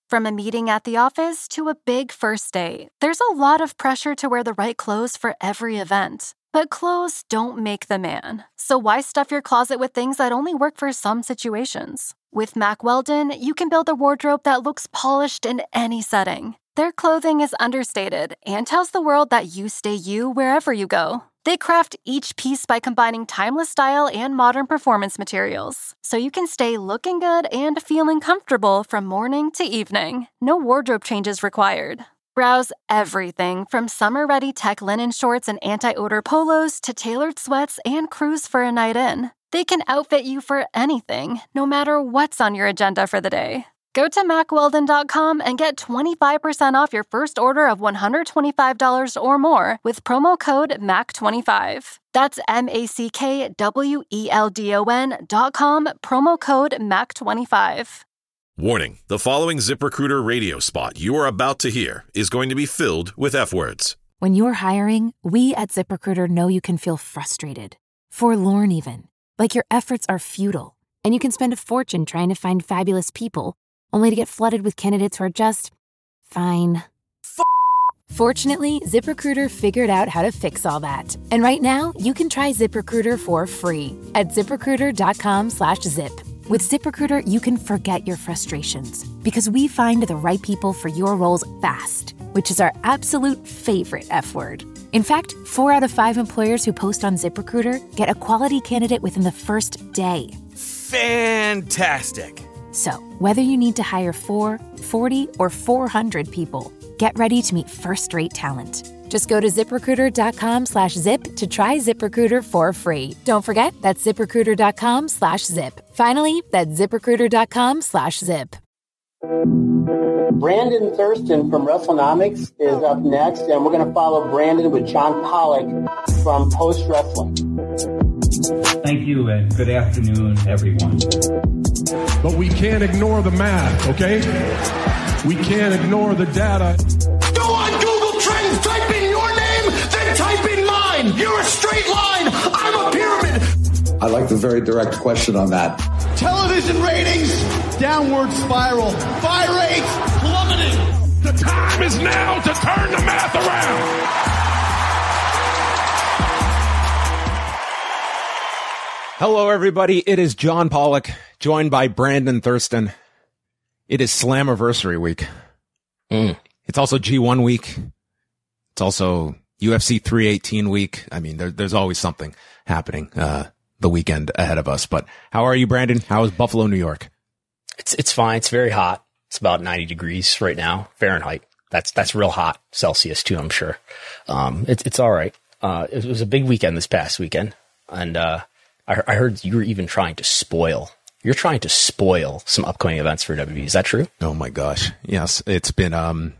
From a meeting at the office to a big first date, there's a lot of pressure to wear the right clothes for every event. But clothes don't make the man. So why stuff your closet with things that only work for some situations? With Mack Weldon, you can build a wardrobe that looks polished in any setting. Their clothing is understated and tells the world that you stay you wherever you go. They craft each piece by combining timeless style and modern performance materials, so you can stay looking good and feeling comfortable from morning to evening. No wardrobe changes required. Browse everything from summer-ready tech linen shorts and anti-odor polos to tailored sweats and cruise for a night in. They can outfit you for anything, no matter what's on your agenda for the day. Go to MackWeldon.com and get 25% off your first order of $125 or more with promo code MACK25. That's MackWeldon.com, promo code MACK25. Warning, the following ZipRecruiter radio spot you are about to hear is going to be filled with F-words. When you're hiring, we at ZipRecruiter know you can feel frustrated, forlorn even, like your efforts are futile, and you can spend a fortune trying to find fabulous people, only to get flooded with candidates who are just fine. Fortunately, ZipRecruiter figured out how to fix all that. And right now, you can try ZipRecruiter for free at ZipRecruiter.com/zip. With ZipRecruiter, you can forget your frustrations because we find the right people for your roles fast, which is our absolute favorite F word. In fact, 4 out of 5 employers who post on ZipRecruiter get a quality candidate within the first day. Fantastic. So, whether you need to hire 4, 40, or 400 people, get ready to meet first-rate talent. Just go to ZipRecruiter.com/zip to try ZipRecruiter for free. Don't forget, that's ZipRecruiter.com/zip. Finally, that's ZipRecruiter.com/zip. Brandon Thurston from WrestleNomics is up next, and we're going to follow Brandon with John Pollock from Post Wrestling. Thank you, and good afternoon, everyone. But we can't ignore the math, okay? We can't ignore the data. Go on Google Trends, type in your name, then type in mine. You're a straight line. I'm a pyramid. I like the very direct question on that. Television ratings, downward spiral. Buy rates, plummeting. The time is now to turn the math around. Hello, everybody. It is John Pollock, joined by Brandon Thurston. It is Slammiversary week. It's also G1 week. It's also UFC 318 week. I mean, there's always something happening the weekend ahead of us. But how are you, Brandon? How is Buffalo, New York? It's fine. It's very hot. It's about 90 degrees right now, Fahrenheit. That's real hot. Celsius too, I'm sure. It's all right. It was a big weekend this past weekend, and I heard you were even trying to spoil. You're trying to spoil some upcoming events for WWE. Is that true? Oh my gosh. Yes. It's been,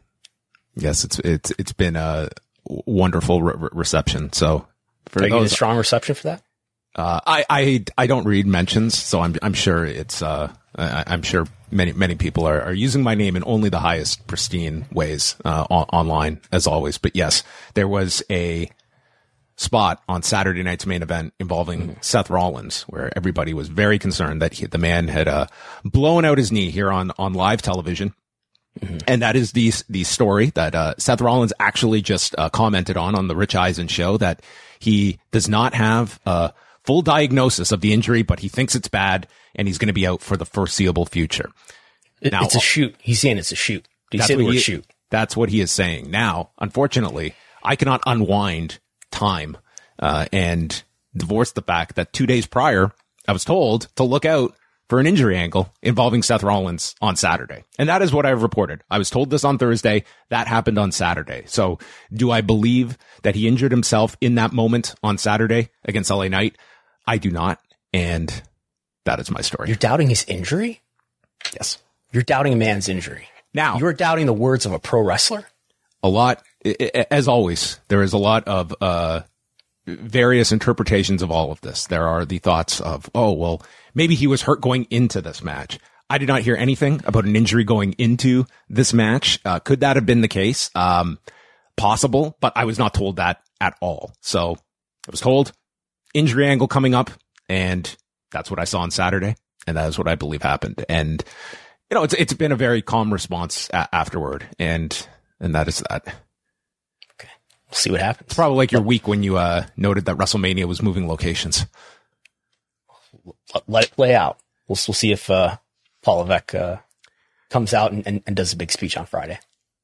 it's been a wonderful reception. So for those, a strong reception for that? I don't read mentions, so I'm sure it's, I'm sure many people are using my name in only the highest pristine ways, online as always. But yes, there was a spot on Saturday night's main event involving Seth Rollins, where everybody was very concerned that the man had blown out his knee here on live television. And that is the story that Seth Rollins actually just commented on the Rich Eisen show, that he does not have a full diagnosis of the injury, but he thinks it's bad and he's going to be out for the foreseeable future. Now, it's a shoot. He's saying it's a shoot. He said the word shoot. That's what he is saying. Now, unfortunately, I cannot unwind time and divorce the fact that 2 days prior, I was told to look out for an injury angle involving Seth Rollins on Saturday. And that is what I've reported. I was told this on Thursday. That happened on Saturday. So do I believe that he injured himself in that moment on Saturday against LA Knight? I do not. And that is my story. You're doubting his injury? Yes. You're doubting a man's injury. Now, you're doubting the words of a pro wrestler? A lot. As always, there is a lot of various interpretations of all of this. There are the thoughts of, oh, well, maybe he was hurt going into this match. I did not hear anything about an injury going into this match. Could that have been the case? Possible, but I was not told that at all. So I was told injury angle coming up, and that's what I saw on Saturday, and that is what I believe happened. And it's been a very calm response afterward, and that is that. Okay, we'll see what happens. It's probably like your week when you noted that WrestleMania was moving locations. Let it play out. We'll see if Paul Levesque comes out and does a big speech on Friday.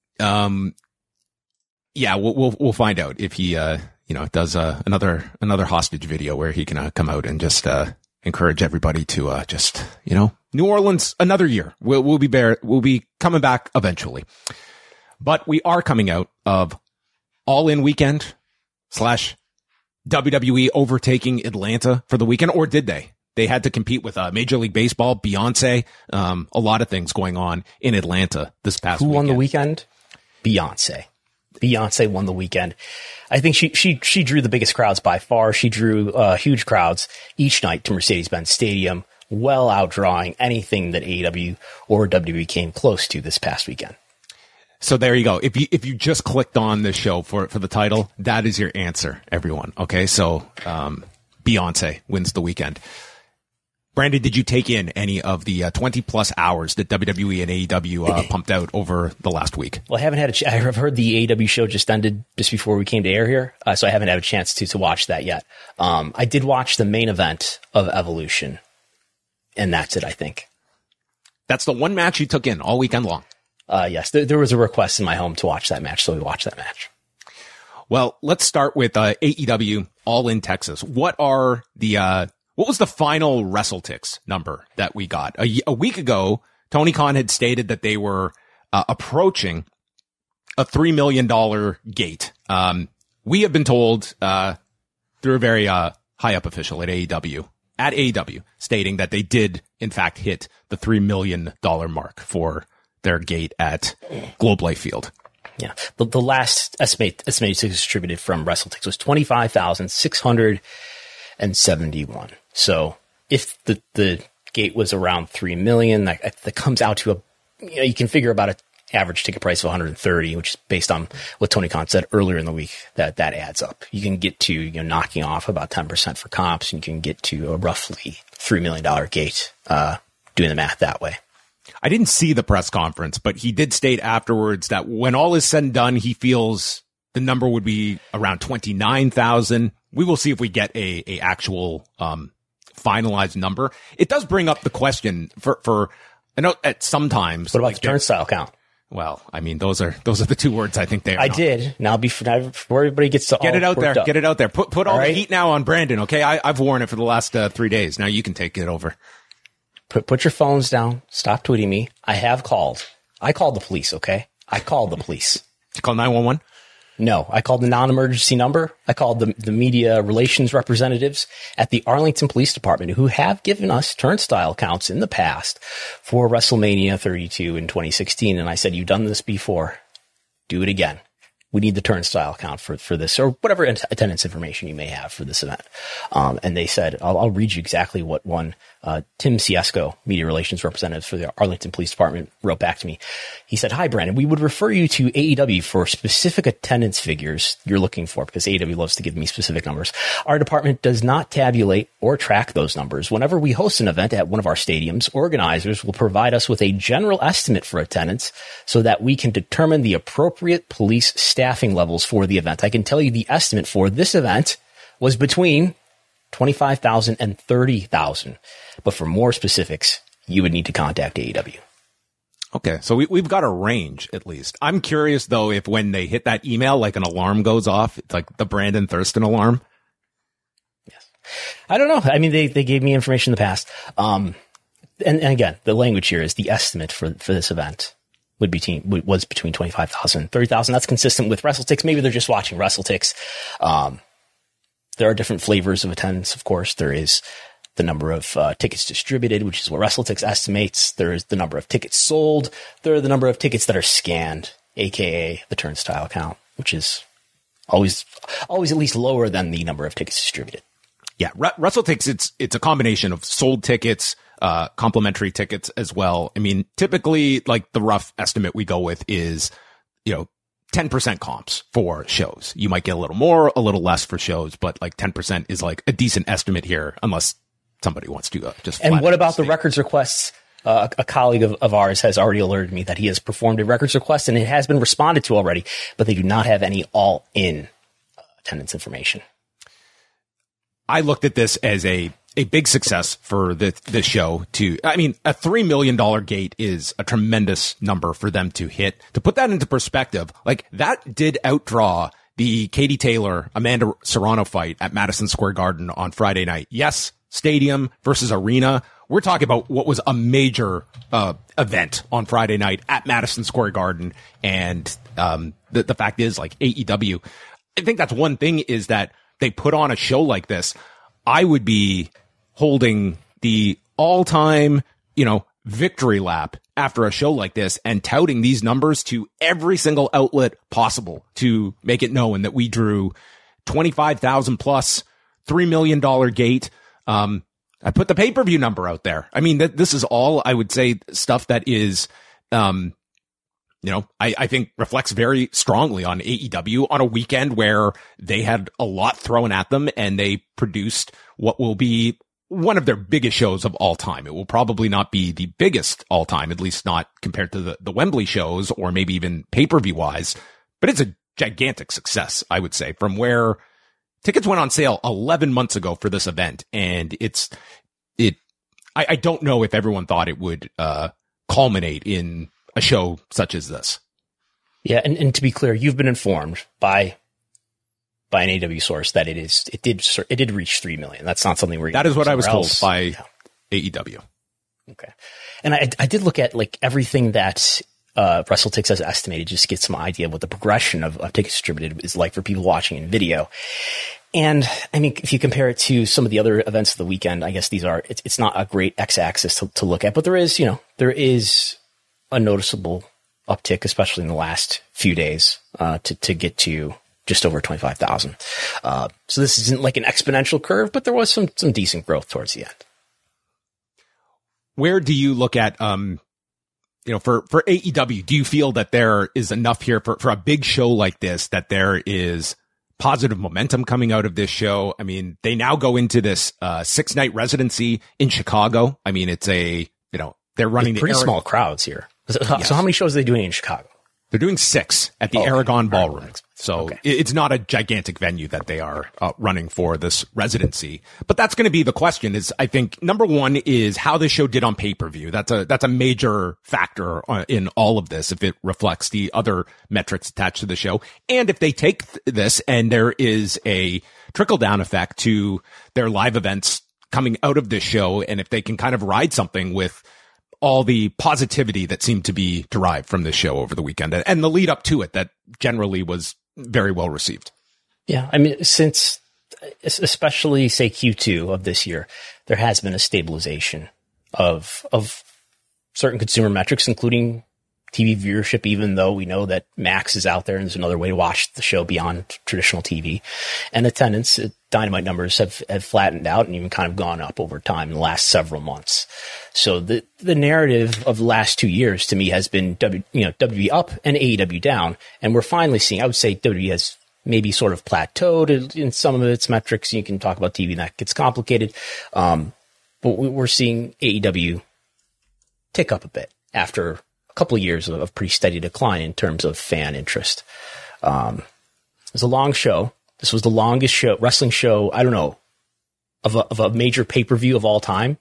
Yeah, we'll find out if he does another hostage video where he can come out and just encourage everybody to just New Orleans another year. We'll be coming back eventually, but we are coming out of All In Weekend / WWE overtaking Atlanta for the weekend, or did they? They had to compete with Major League Baseball, Beyonce, a lot of things going on in Atlanta this past weekend. Who won the weekend? Beyonce. Beyonce won the weekend. I think she drew the biggest crowds by far. She drew huge crowds each night to Mercedes-Benz Stadium, well outdrawing anything that AEW or WWE came close to this past weekend. So there you go. If you just clicked on this show for the title, that is your answer, everyone. Okay, so Beyonce wins the weekend. Brandon, did you take in any of the 20-plus hours that WWE and AEW pumped out over the last week? Well, I haven't had I've heard the AEW show just ended just before we came to air here, so I haven't had a chance to watch that yet. I did watch the main event of Evolution, and that's it, I think. That's the one match you took in all weekend long? Yes, there was a request in my home to watch that match, so we watched that match. Well, let's start with AEW All In Texas. What was the final WrestleTix number that we got? A week ago, Tony Khan had stated that they were approaching a $3 million gate. We have been told through a very high up official at AEW, stating that they did, in fact, hit the $3 million mark for their gate at Globe Life Field. Yeah. The last estimated distributed from WrestleTix was 25,671. So if the gate was around 3 million, that comes out to you can figure about an average ticket price of 130, which is based on what Tony Khan said earlier in the week, that adds up. You can get to, knocking off about 10% for comps, and you can get to a roughly $3 million gate, doing the math that way. I didn't see the press conference, but he did state afterwards that when all is said and done, he feels the number would be around 29,000. We will see if we get a actual, finalized number. It does bring up the question for I know at sometimes. What about the turnstile count? Well, I mean, those are the two words I think they are. I did. Now before everybody gets to get it out there. Get it out there. Put all right? the heat now on Brandon. Okay. I've worn it for the last 3 days. Now you can take it over. Put your phones down. Stop tweeting me. I have called. I called the police. Okay. I called the police. Did you call 911? No, I called the non-emergency number. I called the media relations representatives at the Arlington Police Department, who have given us turnstile counts in the past for WrestleMania 32 in 2016. And I said, you've done this before. Do it again. We need the turnstile count for this, or whatever attendance information you may have for this event. And they said, I'll read you exactly what one, Tim Ciesco, media relations representative for the Arlington Police Department, wrote back to me. He said, "Hi, Brandon, we would refer you to AEW for specific attendance figures you're looking for, because AEW loves to give me specific numbers. Our department does not tabulate or track those numbers. Whenever we host an event at one of our stadiums, organizers will provide us with a general estimate for attendance so that we can determine the appropriate police staffing levels for the event. I can tell you the estimate for this event was between 25,000 and 30,000. But for more specifics, you would need to contact AEW." Okay, so we've got a range at least. I'm curious though if when they hit that email, like an alarm goes off, it's like the Brandon Thurston alarm. Yes, I don't know. I mean, they gave me information in the past, and again, the language here is the estimate for this event was between 25,000 and 30,000. That's consistent with WrestleTix. Maybe they're just watching WrestleTix. There are different flavors of attendance, of course. There is the number of tickets distributed, which is what WrestleTix estimates. There is the number of tickets sold. There are the number of tickets that are scanned, aka the turnstile count, which is always at least lower than the number of tickets distributed. Yeah, WrestleTix, it's a combination of sold tickets, complimentary tickets as well. I mean, typically, like the rough estimate we go with is, 10% comps for shows. You might get a little more, a little less for shows, but like 10% is like a decent estimate here, unless somebody wants to just. And what about the records requests A colleague of ours has already alerted me that he has performed a records request and it has been responded to already, but they do not have any all-in attendance information. I looked at this as a big success for this show. A $3 million gate is a tremendous number for them to hit. To put that into perspective, like that did outdraw the Katie Taylor, Amanda Serrano fight at Madison Square Garden on Friday night. Yes, stadium versus arena. We're talking about what was a major event on Friday night at Madison Square Garden. And the fact is, like, AEW, I think that's one thing, is that they put on a show like this. I would be holding the all-time, victory lap after a show like this and touting these numbers to every single outlet possible to make it known that we drew 25,000 plus, $3 million gate. I put the pay-per-view number out there. I mean, this is all, I would say, stuff that is, I think reflects very strongly on AEW on a weekend where they had a lot thrown at them and they produced what will be one of their biggest shows of all time. It will probably not be the biggest all time, at least not compared to the Wembley shows or maybe even pay-per-view wise, but it's a gigantic success, I would say, from where tickets went on sale 11 months ago for this event. And I don't know if everyone thought it would, culminate in a show such as this. Yeah. And to be clear, you've been informed by an AEW source that it did reach 3 million. That's not something that is what I was told by AEW. Okay. And I did look at like everything that, WrestleTix has estimated, just to get some idea of what the progression of tickets distributed is like for people watching in video. And I mean, if you compare it to some of the other events of the weekend, I guess it's not a great X-axis to look at, but there is a noticeable uptick, especially in the last few days, to get to just over 25,000. So this isn't like an exponential curve, but there was some decent growth towards the end. Where do you look at, for AEW, do you feel that there is enough here for a big show like this, that there is positive momentum coming out of this show? I mean, they now go into this 6-night residency in Chicago. I mean, it's they're running pretty small crowds here. Yes. So how many shows are they doing in Chicago? They're doing 6 at the Aragon Ballroom. So it's not a gigantic venue that they are running for this residency. But that's going to be the question is, I think, number one is how this show did on pay-per-view. That's a major factor in all of this, if it reflects the other metrics attached to the show. And if they take this and there is a trickle-down effect to their live events coming out of this show, and if they can kind of ride something with all the positivity that seemed to be derived from this show over the weekend and the lead up to it that generally was very well received. Yeah. I mean, since especially say Q2 of this year, there has been a stabilization of certain consumer metrics, including TV viewership, even though we know that Max is out there and there's another way to watch the show beyond traditional TV. And attendance, Dynamite numbers have flattened out and even kind of gone up over time in the last several months. So the narrative of the last 2 years to me has been WWE up and AEW down. And we're finally seeing, I would say WWE has maybe sort of plateaued in some of its metrics. You can talk about TV and that gets complicated. But we're seeing AEW tick up a bit after a couple of years of pretty steady decline in terms of fan interest. It was a long show. This was the longest wrestling show, I don't know, of a major pay-per-view of all time.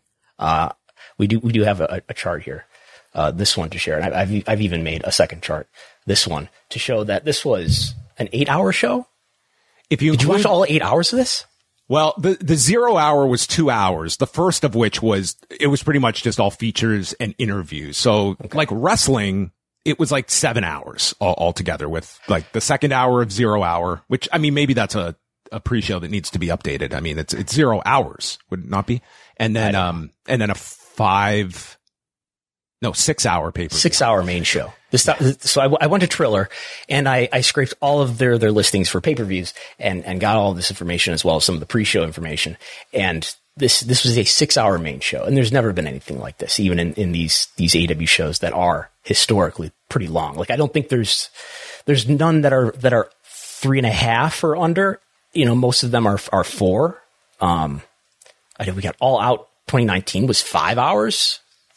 We do have a chart here. This one to share. And I've even made a second chart. This one to show that this was an 8-hour show. Did you watch all 8 hours of this? Well, the 0 hour was 2 hours. The first of which was pretty much just all features and interviews. So like wrestling, it was like 7 hours altogether, with like the second hour of 0 hour, which, I mean, maybe that's a pre-show that needs to be updated. I mean, it's 0 hours, would it not be? And then, a 6 hour pay-per-view. 6 hour main show. So I went to Triller and I scraped all of their listings for pay-per-views and got all of this information as well as some of the pre-show information. And this was a 6 hour main show. And there's never been anything like this, even in these AEW shows that are historically pretty long. Like, I don't think there's none that are 3.5 or under. Most of them are 4. I know we got All Out 2019 was 5 hours.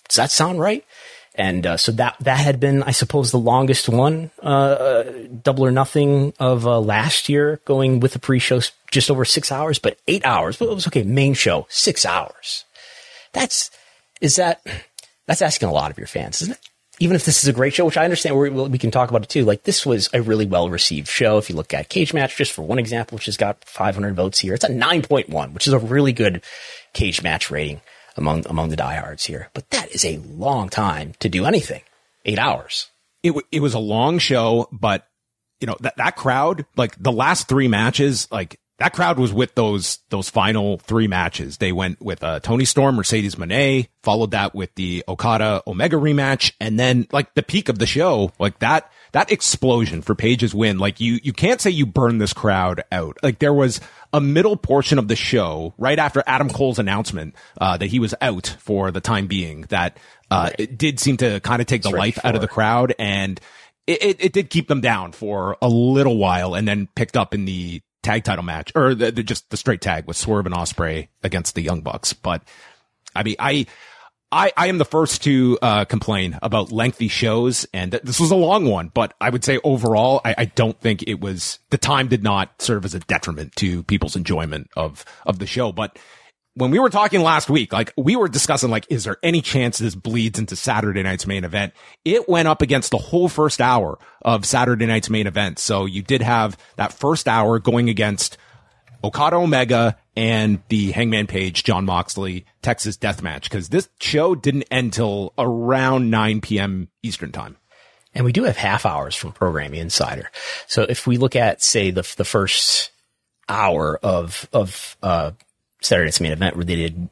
Does that sound right? And so that had been, I suppose, the longest one, Double or Nothing of last year, going with the pre-show just over 6 hours, but 8 hours. But it was okay. Main show, 6 hours. That's asking a lot of your fans, isn't it? Even if this is a great show, which I understand, we can talk about it too. Like, this was a really well-received show. If you look at Cage Match, just for one example, which has got 500 votes here, it's a 9.1, which is a really good Cage Match rating among the diehards here. But that is a long time to do anything. 8 hours. It was a long show, but you know, that crowd, like the last 3 matches, like that crowd was with those final 3 matches. They went with Toni Storm, Mercedes Moné, followed that with the Okada Omega rematch, and then like the peak of the show, like that explosion for Page's win. Like you can't say you burned this crowd out. Like there was a middle portion of the show right after Adam Cole's announcement that he was out for the time being, that it did seem to kind of take the life out of the crowd, and it did keep them down for a little while, and then picked up in the tag title match, or just the straight tag with Swerve and Ospreay against the Young Bucks. But I mean, I am the first to complain about lengthy shows, and this was a long one, but I would say overall, I don't think the time did not serve as a detriment to people's enjoyment of the show. But when we were talking last week, like we were discussing, like, is there any chance this bleeds into Saturday night's main event? It went up against the whole first hour of Saturday night's main event. So you did have that first hour going against Okada Omega and the Hangman Page, Jon Moxley, Texas Death Match, because this show didn't end till around 9 p.m. Eastern time. And we do have half hours from Programming Insider. So if we look at, say, the first hour of Saturday night's main event, where they did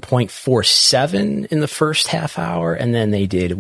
1.47 in the first half hour, and then they did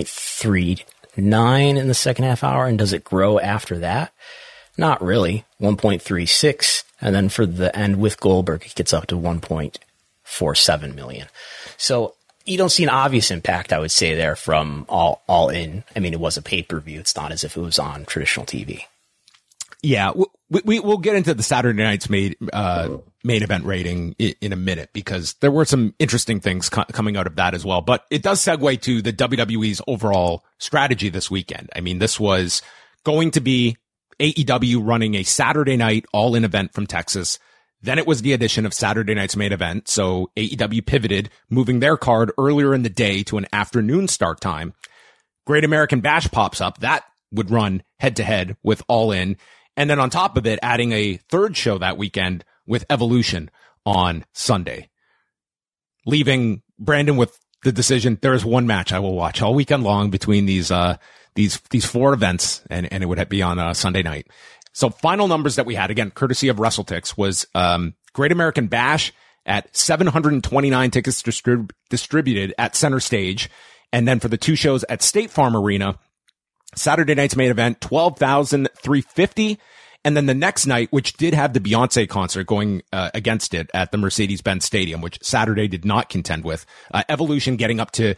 1.39 in the second half hour. And does it grow after that? Not really. 1.36. And then for the end with Goldberg, it gets up to 1.47 million. So you don't see an obvious impact, I would say, there from all in. I mean, it was a pay-per-view. It's not as if it was on traditional TV. Yeah, we'll get into the Saturday night's main event rating in a minute, because there were some interesting things coming out of that as well. But it does segue to the WWE's overall strategy this weekend. I mean, this was going to be AEW running a Saturday night all-in event from Texas. Then it was the addition of Saturday night's main event. So AEW pivoted, moving their card earlier in the day to an afternoon start time. Great American Bash pops up. That would run head-to-head with All In. And then on top of it, adding a third show that weekend with Evolution on Sunday. Leaving Brandon with the decision, there is one match I will watch all weekend long between these 4 events, and it would be on Sunday night. So final numbers that we had, again, courtesy of WrestleTix, was Great American Bash at 729 tickets distributed at Center Stage. And then for the 2 shows at State Farm Arena, Saturday night's main event, 12,350. And then the next night, which did have the Beyonce concert going against it at the Mercedes-Benz Stadium, which Saturday did not contend with, Evolution getting up to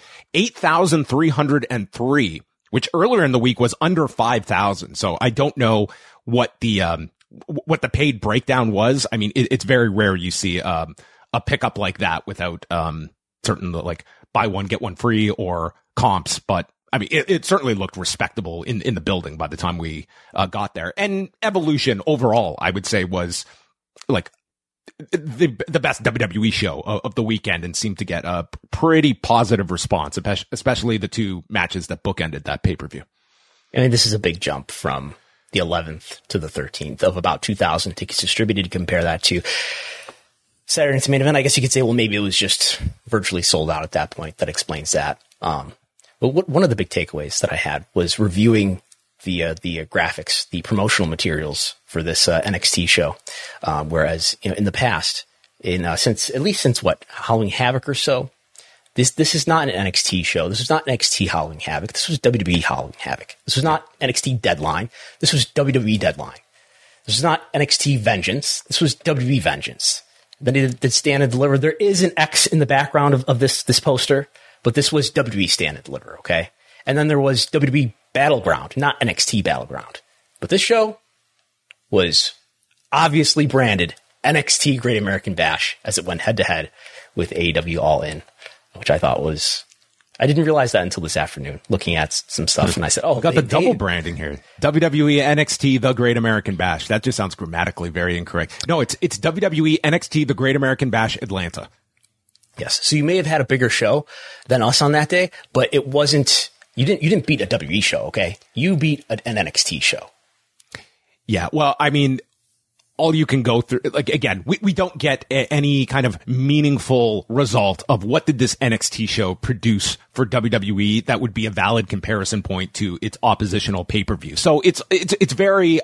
8,303, which earlier in the week was under 5,000. So I don't know what the paid breakdown was. I mean, it's very rare you see a pickup like that without certain, like, buy one, get one free or comps. But I mean, it certainly looked respectable in the building by the time we got there. And Evolution overall, I would say, was like the best WWE show of the weekend, and seemed to get a pretty positive response, especially the 2 matches that bookended that pay-per-view. I mean, this is a big jump from the 11th to the 13th of about 2,000 tickets distributed. Compare that to Saturday night's main event. I guess you could say, well, maybe it was just virtually sold out at that point. That explains that. But one of the big takeaways that I had was reviewing the graphics, the promotional materials for this NXT show. Whereas, you know, in the past, since Halloween Havoc or so, this is not an NXT show. This is not NXT Halloween Havoc. This was WWE Halloween Havoc. This was not NXT Deadline. This was WWE Deadline. This was not NXT Vengeance. This was WWE Vengeance. Then it did Stand and Deliver. There is an X in the background of this poster. But this was WWE Stand and Deliver, okay? And then there was WWE Battleground, not NXT Battleground. But this show was obviously branded NXT Great American Bash as it went head-to-head with AEW All In, which I thought was I didn't realize that until this afternoon, looking at some stuff, and I said, "Oh, got the double branding here: WWE NXT The Great American Bash." That just sounds grammatically very incorrect. No, it's WWE NXT The Great American Bash Atlanta. Yes, so you may have had a bigger show than us on that day, but it wasn't. You didn't beat a WWE show, okay? You beat an NXT show. Yeah, well, I mean, all you can go through, like, again, we don't get any kind of meaningful result of what did this NXT show produce for WWE that would be a valid comparison point to its oppositional pay-per-view. So it's very,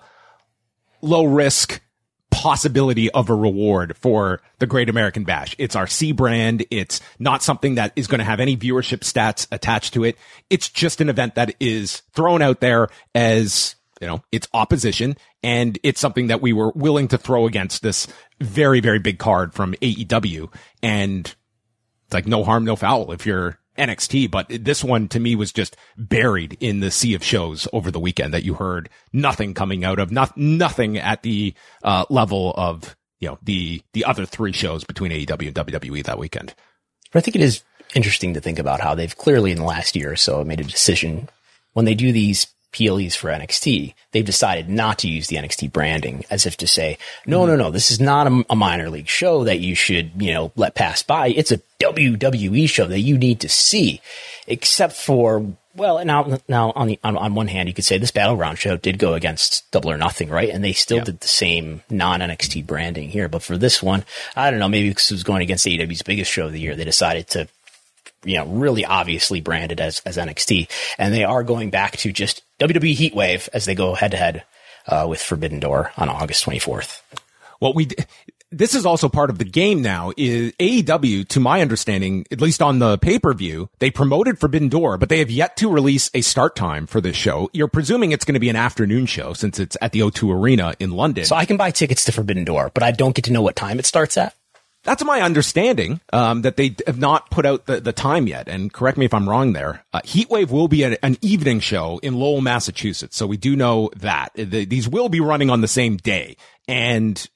low risk possibility of a reward for the Great American Bash. It's our C brand. It's not something that is going to have any viewership stats attached to it. It's just an event that is thrown out there as, it's opposition, and it's something that we were willing to throw against this very, very big card from AEW. And it's like no harm, no foul if you're NXT, but this one to me was just buried in the sea of shows over the weekend that you heard nothing coming out of, nothing at the level of, the other three shows between AEW and WWE that weekend. But I think it is interesting to think about how they've clearly in the last year or so made a decision when they do these PLEs for NXT, they've decided not to use the NXT branding as if to say, no, this is not a minor league show that you should, let pass by. It's a WWE show that you need to see, except for, well, now on one hand, you could say this Battleground show did go against Double or Nothing, right? And they still did the same non-NXT branding here. But for this one, I don't know, maybe because it was going against AEW's biggest show of the year, they decided to, really obviously branded as NXT. And they are going back to just WWE Heatwave as they go head to head with Forbidden Door on August 24th. Well, this is also part of the game now. Is AEW, to my understanding, at least on the pay-per-view, they promoted Forbidden Door, but they have yet to release a start time for this show. You're presuming it's going to be an afternoon show since it's at the O2 Arena in London. So I can buy tickets to Forbidden Door, but I don't get to know what time it starts at? That's my understanding, that they have not put out the time yet. And correct me if I'm wrong there. Heatwave will be an evening show in Lowell, Massachusetts. So we do know that these will be running on the same day. And,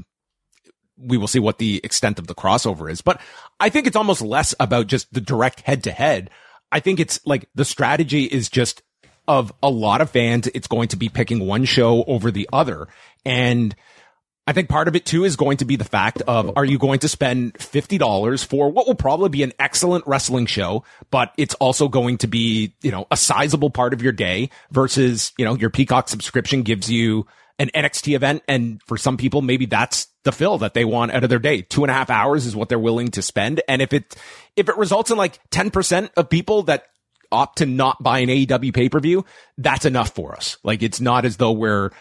we will see what the extent of the crossover is. But I think it's almost less about just the direct head to head. I think it's like the strategy is just of a lot of fans. It's going to be picking one show over the other. And I think part of it too is going to be the fact of, are you going to spend $50 for what will probably be an excellent wrestling show, but it's also going to be, a sizable part of your day versus, your Peacock subscription gives you an NXT event. And for some people, maybe that's the fill that they want out of their day. 2.5 hours is what they're willing to spend. And if it results in like 10% of people that opt to not buy an AEW pay-per-view, that's enough for us. Like, it's not as though we're,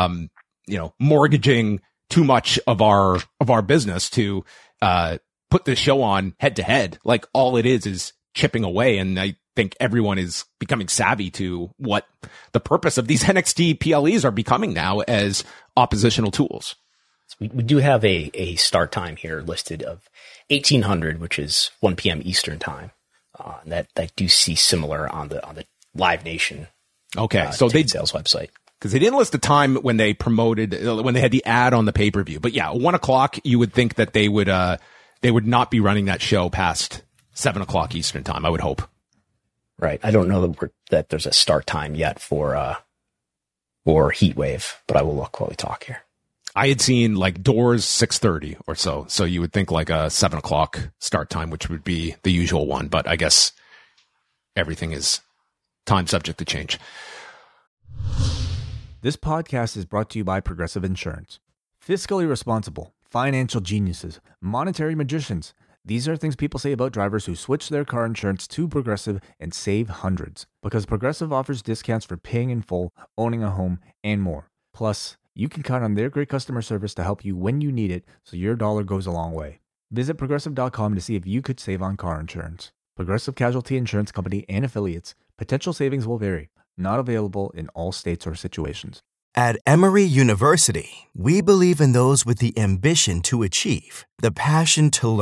mortgaging too much of our business to, put this show on head to head. Like, all it is chipping away. And I think everyone is becoming savvy to what the purpose of these NXT PLEs are becoming now as oppositional tools. We do have a start time here listed of 1800, which is 1 p.m. Eastern time. That I do see similar on the Live Nation. Okay. So they sales website. Because they didn't list the time when they promoted, when they had the ad on the pay-per-view. But yeah, 1:00, you would think that they would not be running that show past 7:00 Eastern time, I would hope. Right. I don't know that there's a start time yet for Heatwave, but I will look while we talk here. I had seen like doors 6:30 or so. So you would think like a 7:00 start time, which would be the usual one. But I guess everything is time subject to change. This podcast is brought to you by Progressive Insurance. Fiscally responsible, financial geniuses, monetary magicians. These are things people say about drivers who switch their car insurance to Progressive and save hundreds. Because Progressive offers discounts for paying in full, owning a home, and more. Plus, you can count on their great customer service to help you when you need it, so your dollar goes a long way. Visit Progressive.com to see if you could save on car insurance. Progressive Casualty Insurance Company and Affiliates. Potential savings will vary. Not available in all states or situations. At Emory University, we believe in those with the ambition to achieve, the passion to learn,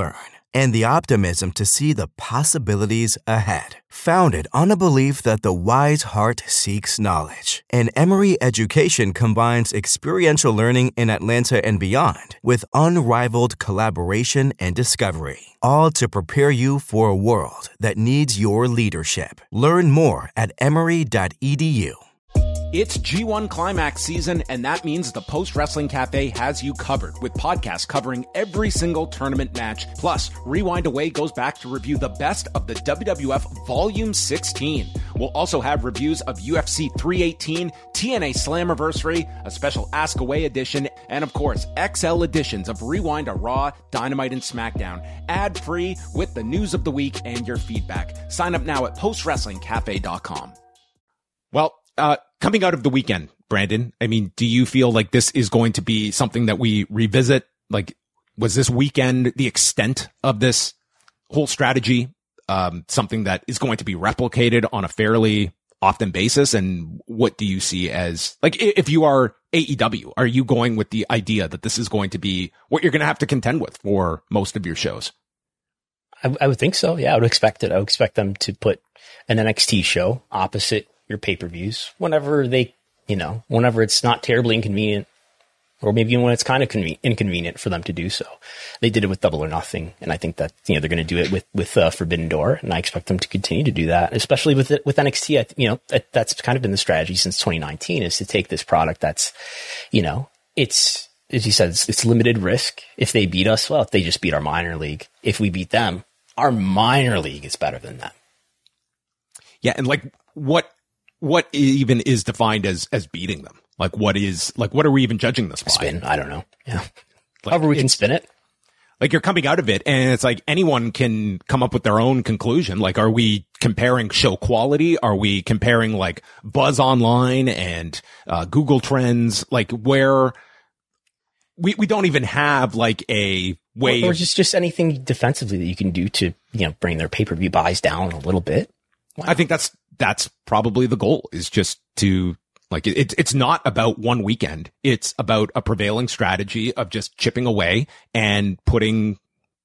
and the optimism to see the possibilities ahead. Founded on a belief that the wise heart seeks knowledge, and Emory Education combines experiential learning in Atlanta and beyond with unrivaled collaboration and discovery, all to prepare you for a world that needs your leadership. Learn more at emory.edu. It's G1 Climax season, and that means the Post Wrestling Cafe has you covered with podcasts covering every single tournament match. Plus, Rewind Away goes back to review the best of the WWF Volume 16. We'll also have reviews of UFC 318, TNA Slammiversary, a special Ask Away edition, and of course, XL editions of Rewind a Raw, Dynamite, and SmackDown. Ad-free with the news of the week and your feedback. Sign up now at postwrestlingcafe.com. Well, coming out of the weekend, Brandon, I mean, do you feel like this is going to be something that we revisit? Like, was this weekend the extent of this whole strategy, something that is going to be replicated on a fairly often basis? And what do you see as, like, if you are AEW, are you going with the idea that this is going to be what you're going to have to contend with for most of your shows? I would think so. Yeah, I would expect it. I would expect them to put an NXT show opposite your pay-per-views whenever whenever it's not terribly inconvenient, or maybe when it's kind of inconvenient for them to do so. They did it with Double or Nothing, and I think that, they're going to do it with Forbidden Door, and I expect them to continue to do that, especially with NXT. That's kind of been the strategy since 2019, is to take this product that's, it's, as you said, it's limited risk. If they beat us, well, if they just beat our minor league. If we beat them, our minor league is better than them. Yeah, and like, what even is defined as beating them? Like, what are we even judging this by? Spin? I don't know. Yeah. However we can spin it. Like, you're coming out of it and it's like anyone can come up with their own conclusion. Like, are we comparing show quality? Are we comparing like buzz online and Google Trends? Like, where we don't even have like a way or just anything defensively that you can do to, bring their pay-per-view buys down a little bit. Wow. I think that's probably the goal, is just to, like, it's not about one weekend. It's about a prevailing strategy of just chipping away and putting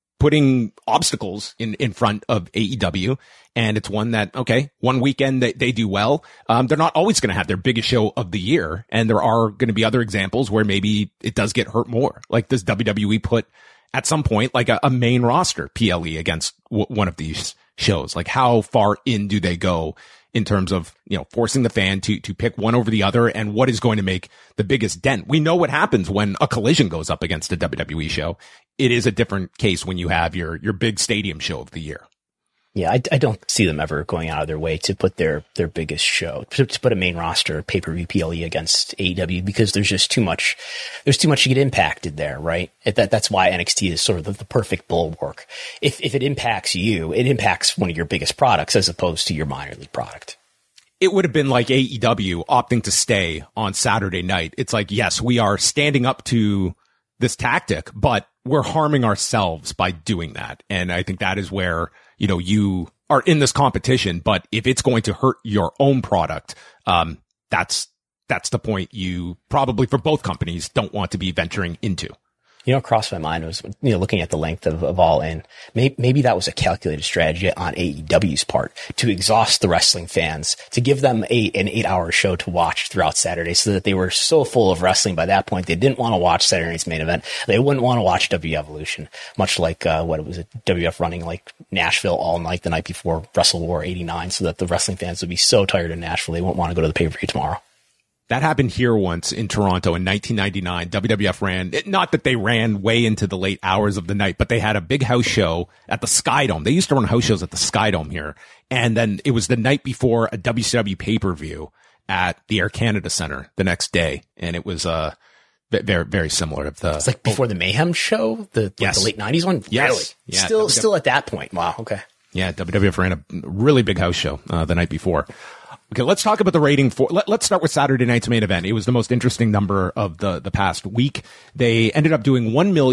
obstacles in front of AEW. And it's one that, okay, one weekend they do well. They're not always going to have their biggest show of the year. And there are going to be other examples where maybe it does get hurt more. Like, does WWE put at some point like a main roster PLE against one of these shows? Like, how far in do they go in terms of, forcing the fan to pick one over the other, and what is going to make the biggest dent? We know what happens when a Collision goes up against a WWE show. It is a different case when you have your big stadium show of the year. Yeah, I don't see them ever going out of their way to put their biggest show, to put a main roster pay-per-view PLE against AEW, because there's just too much to get impacted there, right? That's why NXT is sort of the perfect bulwark. If it impacts you, it impacts one of your biggest products as opposed to your minor league product. It would have been like AEW opting to stay on Saturday night. It's like, yes, we are standing up to this tactic, but we're harming ourselves by doing that. And I think that is where, you are in this competition, but if it's going to hurt your own product, that's the point you probably, for both companies, don't want to be venturing into. What crossed my mind was, looking at the length of All In, maybe that was a calculated strategy on AEW's part to exhaust the wrestling fans, to give them an 8-hour show to watch throughout Saturday, so that they were so full of wrestling by that point, they didn't want to watch Saturday night's main event. They wouldn't want to watch W Evolution, much like, WF running like Nashville all night the night before Wrestle War 89, so that the wrestling fans would be so tired of Nashville, they wouldn't want to go to the pay-per-view tomorrow. That happened here once in Toronto in 1999. WWF ran, not that they ran way into the late hours of the night, but they had a big house show at the Skydome. They used to run house shows at the Skydome here. And then it was the night before a WCW pay-per-view at the Air Canada Center the next day. And it was very, very similar. It's like before the Mayhem show, the late 90s one? Yes. Really? Yeah, still at that point. Wow. Okay. Yeah, WWF ran a really big house show the night before. Okay, let's talk about the rating for, let's start with Saturday night's main event. It was the most interesting number of the past week. They ended up doing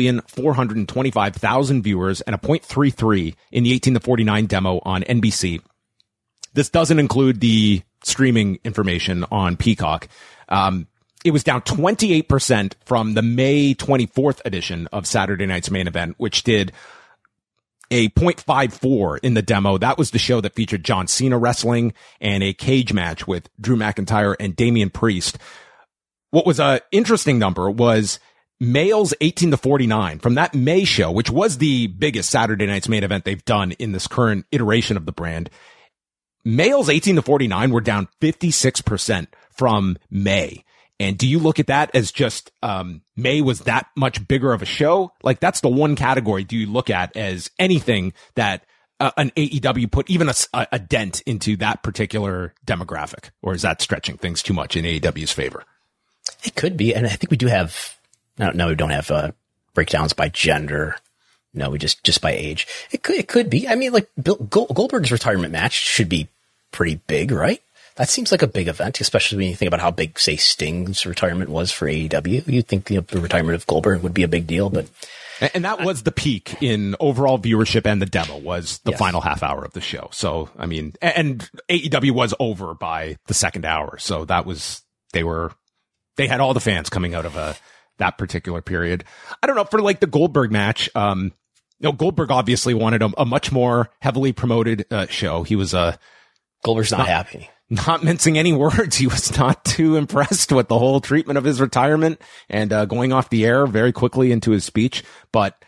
1,425,000 viewers and a .33 in the 18 to 49 demo on NBC. This doesn't include the streaming information on Peacock. It was down 28% from the May 24th edition of Saturday night's main event, which did a 0.54 in the demo. That was the show that featured John Cena wrestling and a cage match with Drew McIntyre and Damian Priest. What was an interesting number was males 18 to 49 from that May show, which was the biggest Saturday Night's Main Event they've done in this current iteration of the brand. Males 18 to 49 were down 56% from May. And do you look at that as just, May was that much bigger of a show? Like, that's the one category do you look at as anything that an AEW put even a dent into that particular demographic? Or is that stretching things too much in AEW's favor? It could be. And I think we do have, no, we don't have breakdowns by gender. No, we just by age. It could be. I mean, like Goldberg's retirement match should be pretty big, right? That seems like a big event, especially when you think about how big, say, Sting's retirement was for AEW. You'd think the retirement of Goldberg would be a big deal, but... And that was the peak in overall viewership, and the demo was the final half hour of the show. So, I mean, and AEW was over by the second hour. So that was, they had all the fans coming out of that particular period. I don't know, for like the Goldberg match, Goldberg obviously wanted a much more heavily promoted show. He was Goldberg's not happy. Not mincing any words. He was not too impressed with the whole treatment of his retirement and going off the air very quickly into his speech. But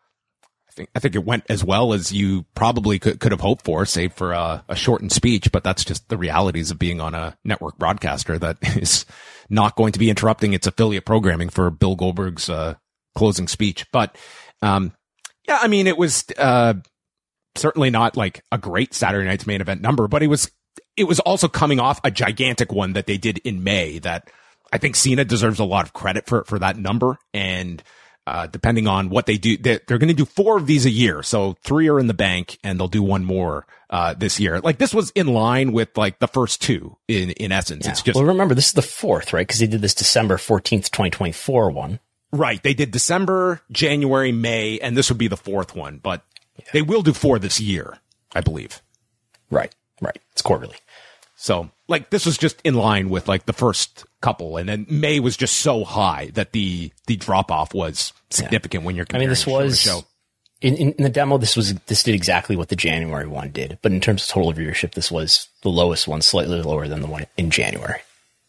I think it went as well as you probably could have hoped for, save for a shortened speech. But that's just the realities of being on a network broadcaster that is not going to be interrupting its affiliate programming for Bill Goldberg's closing speech. But yeah, I mean, it was certainly not like a great Saturday Night's Main Event number, but it was also coming off a gigantic one that they did in May that I think Cena deserves a lot of credit for that number. And depending on what they do, they're going to do 4 of these a year. So 3 are in the bank and they'll do 1 more this year. Like, this was in line with like the first 2 in essence. Yeah. It's just, well, remember, this is the 4th, right? Because they did this December 14th, 2024 one. Right. They did December, January, May, and this would be the 4th one, but they will do 4 this year, I believe. Right. It's quarterly. So, like, this was just in line with like the first couple, and then May was just so high that the drop off was significant when you're comparing. I mean, this was show. In the demo. This did exactly what the January one did, but in terms of total viewership, this was the lowest one, slightly lower than the one in January.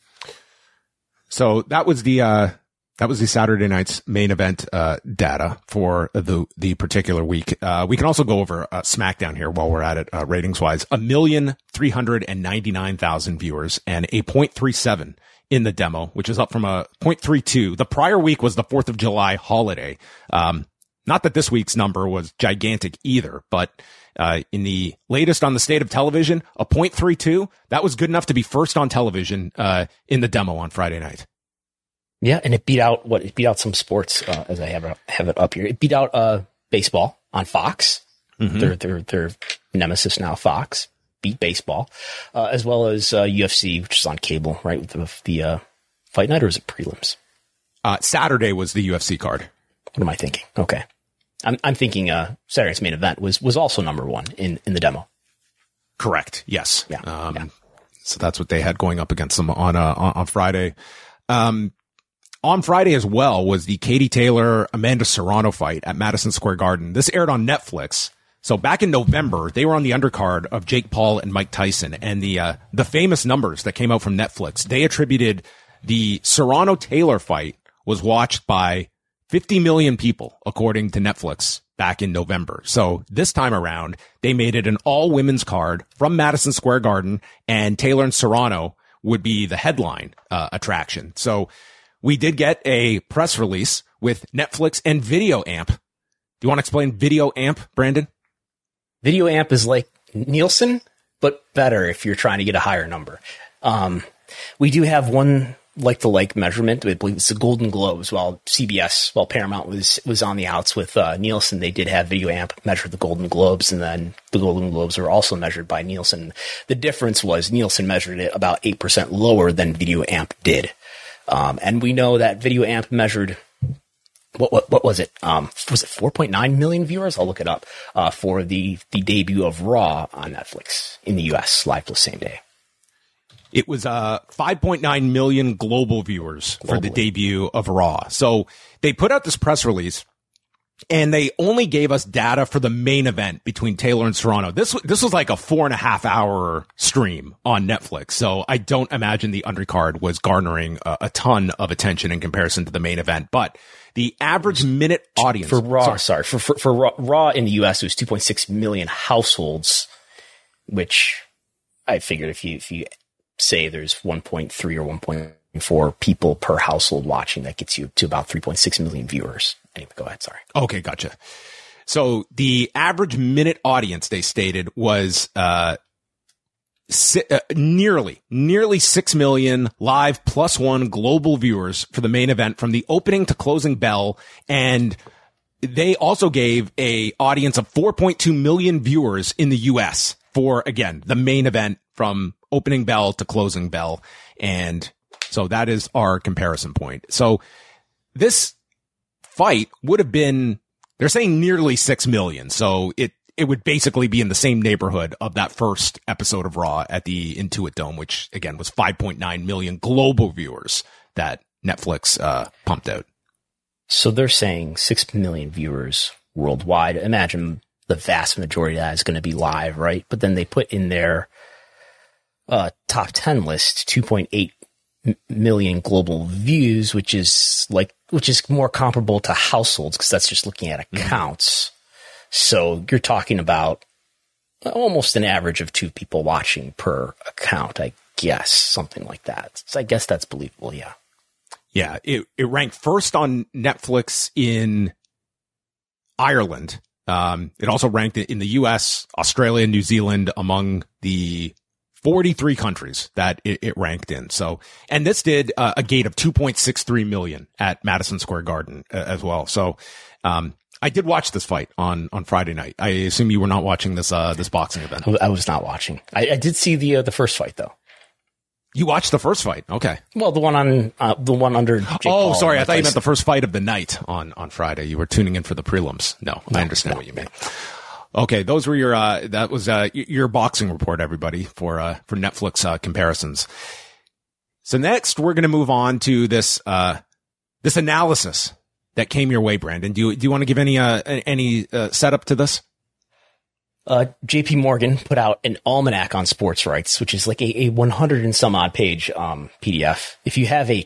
So that was the Saturday Night's Main Event data for the particular week. We can also go over SmackDown here while we're at it, ratings wise. 1,399,000 viewers and a 0.37 in the demo, which is up from a 0.32. The prior week was the 4th of July holiday. Not that this week's number was gigantic either, but in the latest on the State of Television, a 0.32, that was good enough to be first on television in the demo on Friday night. Yeah, and it beat out some sports, as I have it up here. It beat out baseball on Fox. Mm-hmm. Their nemesis now, Fox, beat baseball, as well as UFC, which is on cable, right, with the fight night, or is it prelims? Saturday was the UFC card. What am I thinking? Okay. I'm thinking Saturday's Main Event was also number 1 in the demo. Correct. Yes. Yeah. So that's what they had going up against them on Friday. On Friday as well was the Katie Taylor Amanda Serrano fight at Madison Square Garden. This aired on Netflix. So back in November, they were on the undercard of Jake Paul and Mike Tyson, and the famous numbers that came out from Netflix, they attributed the Serrano Taylor fight was watched by 50 million people, according to Netflix, back in November. So this time around, they made it an all women's card from Madison Square Garden, and Taylor and Serrano would be the headline attraction. So we did get a press release with Netflix and Video Amp. Do you want to explain Video Amp, Brandon? Video Amp is like Nielsen, but better if you're trying to get a higher number. We do have one like measurement. I believe it's the Golden Globes. While Paramount was on the outs with Nielsen, they did have Video Amp measure the Golden Globes, and then the Golden Globes were also measured by Nielsen. The difference was Nielsen measured it about 8% lower than Video Amp did. And we know that Video Amp measured, what was it? Was it 4.9 million viewers? I'll look it up, for the debut of Raw on Netflix in the US, live plus same day. It was 5.9 million global viewers for the debut of Raw. So they put out this press release And they only gave us data for the main event between Taylor and Serrano. This was like a 4.5 hour stream on Netflix. So I don't imagine the undercard was garnering a ton of attention in comparison to the main event. But the average minute audience for Raw, for Raw in the US, it was 2.6 million households, which I figured if you say there's 1.3 or 1.4 people per household watching, that gets you to about 3.6 million viewers. Anyway, go ahead. Sorry. Okay, gotcha. So the average minute audience, they stated, was nearly 6 million live +1 global viewers for the main event from the opening to closing bell. And they also gave a audience of 4.2 million viewers in the US for, again, the main event from opening bell to closing bell. And so that is our comparison point. So this fight would have been, they're saying nearly 6 million. So it would basically be in the same neighborhood of that first episode of Raw at the Intuit Dome, which again was 5.9 million global viewers that Netflix pumped out. So they're saying 6 million viewers worldwide. Imagine the vast majority of that is going to be live, right? But then they put in their top 10 list 2.8 million global views, which is more comparable to households, because that's just looking at accounts. So you're talking about almost an average of 2 people watching per account, I guess, something like that. So I guess that's believable. Yeah. Yeah. It ranked first on Netflix in Ireland. It also ranked in the US, Australia, New Zealand, among the 43 countries that it ranked in. So, and this did a gate of 2.63 million at Madison Square Garden as well. So, I did watch this fight on Friday night. I assume you were not watching this boxing event. I was not watching. I did see the first fight though. You watched the first fight? Okay. Well, the one under Jake Paul. Sorry. I thought you meant the first fight of the night on Friday. You were tuning in for the prelims. No, I understand what you mean. Okay, those were your boxing report, everybody, for Netflix comparisons. So next, we're going to move on to this analysis that came your way, Brandon. Do you want to give any setup to this? JP Morgan put out an almanac on sports rights, which is like a 100 and some odd page PDF. If you have a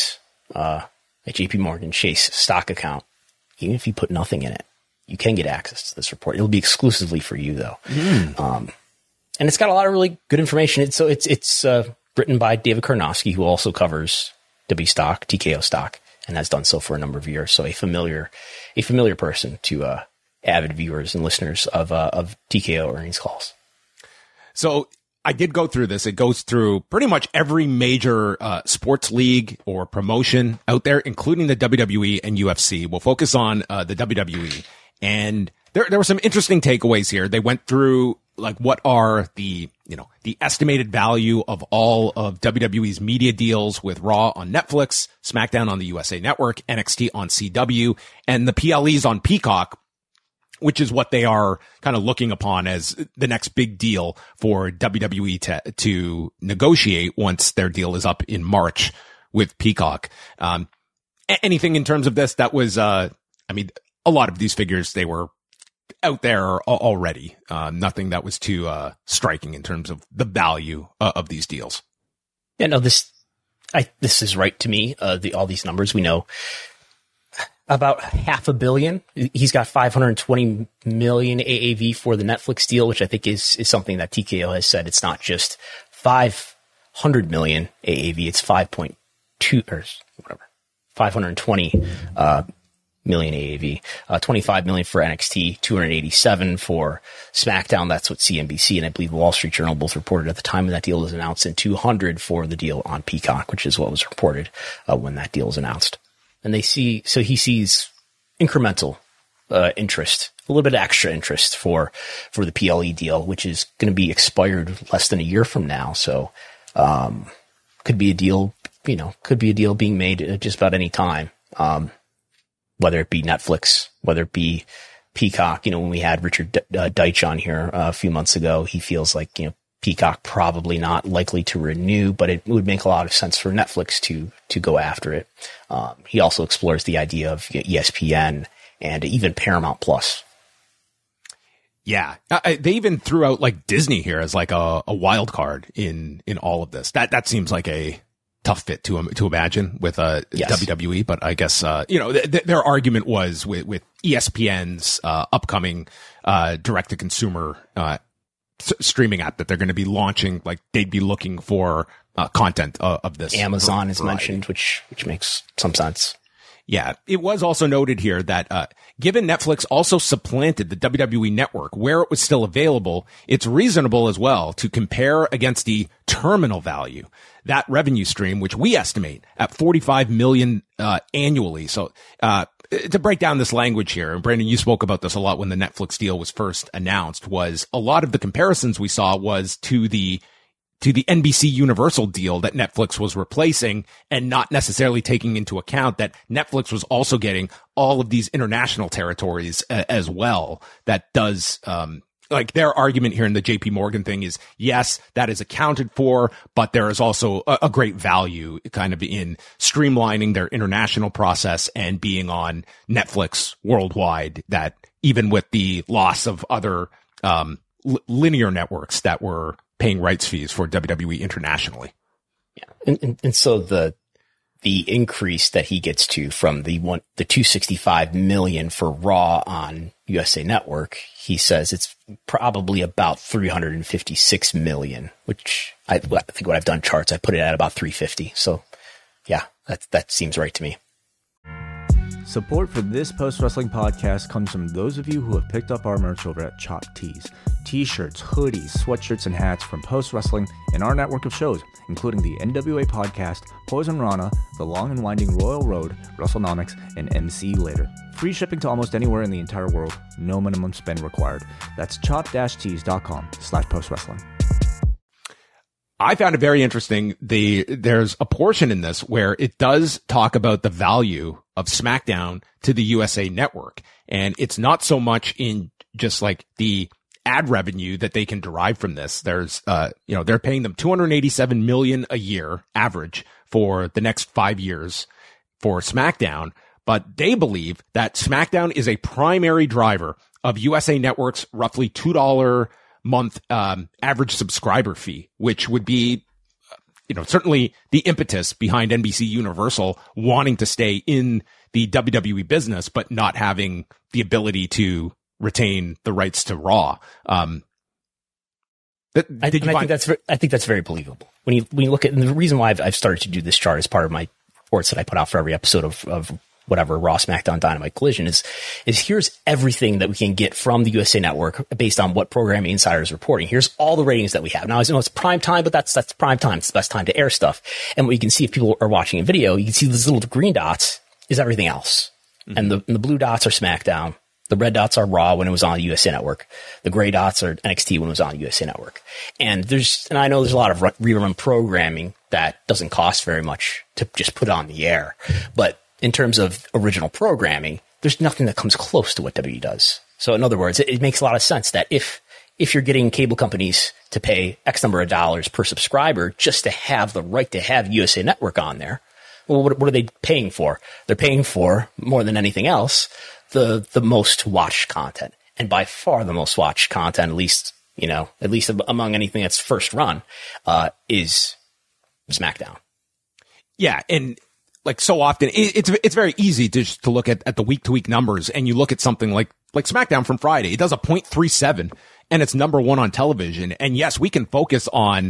JP Morgan Chase stock account, even if you put nothing in it, you can get access to this report. It'll be exclusively for you, though. And it's got a lot of really good information. It's written by David Karnofsky, who also covers W stock, TKO stock, and has done so for a number of years. So a familiar person to avid viewers and listeners of TKO earnings calls. So I did go through this. It goes through pretty much every major sports league or promotion out there, including the WWE and UFC. We'll focus on the WWE. And there were some interesting takeaways here. They went through like what are the estimated value of all of WWE's media deals with Raw on Netflix, SmackDown on the USA Network, NXT on CW, and the PLEs on Peacock, which is what they are kind of looking upon as the next big deal for WWE to negotiate once their deal is up in March with Peacock. Anything in terms of this that was, a lot of these figures, they were out there already. Nothing that was too striking in terms of the value of these deals. Yeah, no, this is right to me. All these numbers we know. About $500 million. He's got 520 million AAV for the Netflix deal, which I think is something that TKO has said. It's not just 500 million AAV. It's 5.2 or whatever, 520 million AAV, 25 million for NXT, 287 for SmackDown. That's what CNBC and I believe the Wall Street Journal both reported at the time when that deal was announced, and 200 for the deal on Peacock, which is what was reported when that deal was announced. And he sees incremental interest, a little bit of extra interest for the PLE deal, which is going to be expired less than a year from now. So could be a deal being made at just about any time. Whether it be Netflix, whether it be Peacock. When we had Richard Deitch on here a few months ago, he feels like, Peacock probably not likely to renew, but it would make a lot of sense for Netflix to go after it. He also explores the idea of ESPN and even Paramount Plus. Yeah, they even threw out like Disney here as like a wild card in all of this. That seems like a tough fit to imagine with yes. WWE, but I guess their argument was with ESPN's upcoming direct to consumer streaming app that they're going to be launching, like they'd be looking for content of this. Amazon is mentioned, which makes some sense. Yeah, it was also noted here that given Netflix also supplanted the WWE network where it was still available, it's reasonable as well to compare against the terminal value, that revenue stream, which we estimate at $45 million annually. So to break down this language here, and Brandon, you spoke about this a lot when the Netflix deal was first announced, was a lot of the comparisons we saw was to the NBC Universal deal that Netflix was replacing, and not necessarily taking into account that Netflix was also getting all of these international territories as well. That does, like their argument here in the JP Morgan thing is, yes, that is accounted for, but there is also a great value kind of in streamlining their international process and being on Netflix worldwide, that even with the loss of other, linear networks that were paying rights fees for WWE internationally. Yeah. And so the increase that he gets to from the $265 million for Raw on USA Network, he says it's probably about $356 million, which I think when I've done charts, I put it at about 350. So yeah, that seems right to me. Support for this post-wrestling podcast comes from those of you who have picked up our merch over at Chop Tees. T-shirts, hoodies, sweatshirts, and hats from post-wrestling and our network of shows, including the NWA Podcast, Poison Rana, The Long and Winding Royal Road, WrestleNomics, and MC Later. Free shipping to almost anywhere in the entire world. No minimum spend required. That's chop-tees.com/postwrestling. I found it very interesting. There's a portion in this where it does talk about the value of SmackDown to the USA Network. And it's not so much in just like the ad revenue that they can derive from this. There's, they're paying them $287 million a year average for the next 5 years for SmackDown. But they believe that SmackDown is a primary driver of USA Network's roughly $2 month average subscriber fee, which would be, certainly the impetus behind NBC Universal wanting to stay in the WWE business, but not having the ability to retain the rights to Raw. I think that's very believable. When you look at, and the reason why I've started to do this chart as part of my reports that I put out for every episode of whatever Raw, SmackDown, Dynamite, Collision is here's everything that we can get from the USA Network based on what Programming Insider is reporting. Here's all the ratings that we have. Now, I know it's prime time, but that's prime time. It's the best time to air stuff. And what you can see if people are watching a video, you can see these little green dots is everything else. Mm-hmm. And the blue dots are SmackDown. The red dots are Raw when it was on the USA Network. The gray dots are NXT when it was on the USA Network. And I know there's a lot of rerun programming that doesn't cost very much to just put on the air. But in terms of original programming, there's nothing that comes close to what WWE does. So in other words, it makes a lot of sense that if you're getting cable companies to pay X number of dollars per subscriber just to have the right to have USA Network on there, well, what are they paying for? They're paying for, more than anything else, the most watched content. And by far the most watched content, at least among anything that's first run, is SmackDown. Yeah. And like so often, it's very easy to look at the week to week numbers, and you look at something like SmackDown from Friday. It does a 0.37 and it's number one on television. And yes, we can focus on,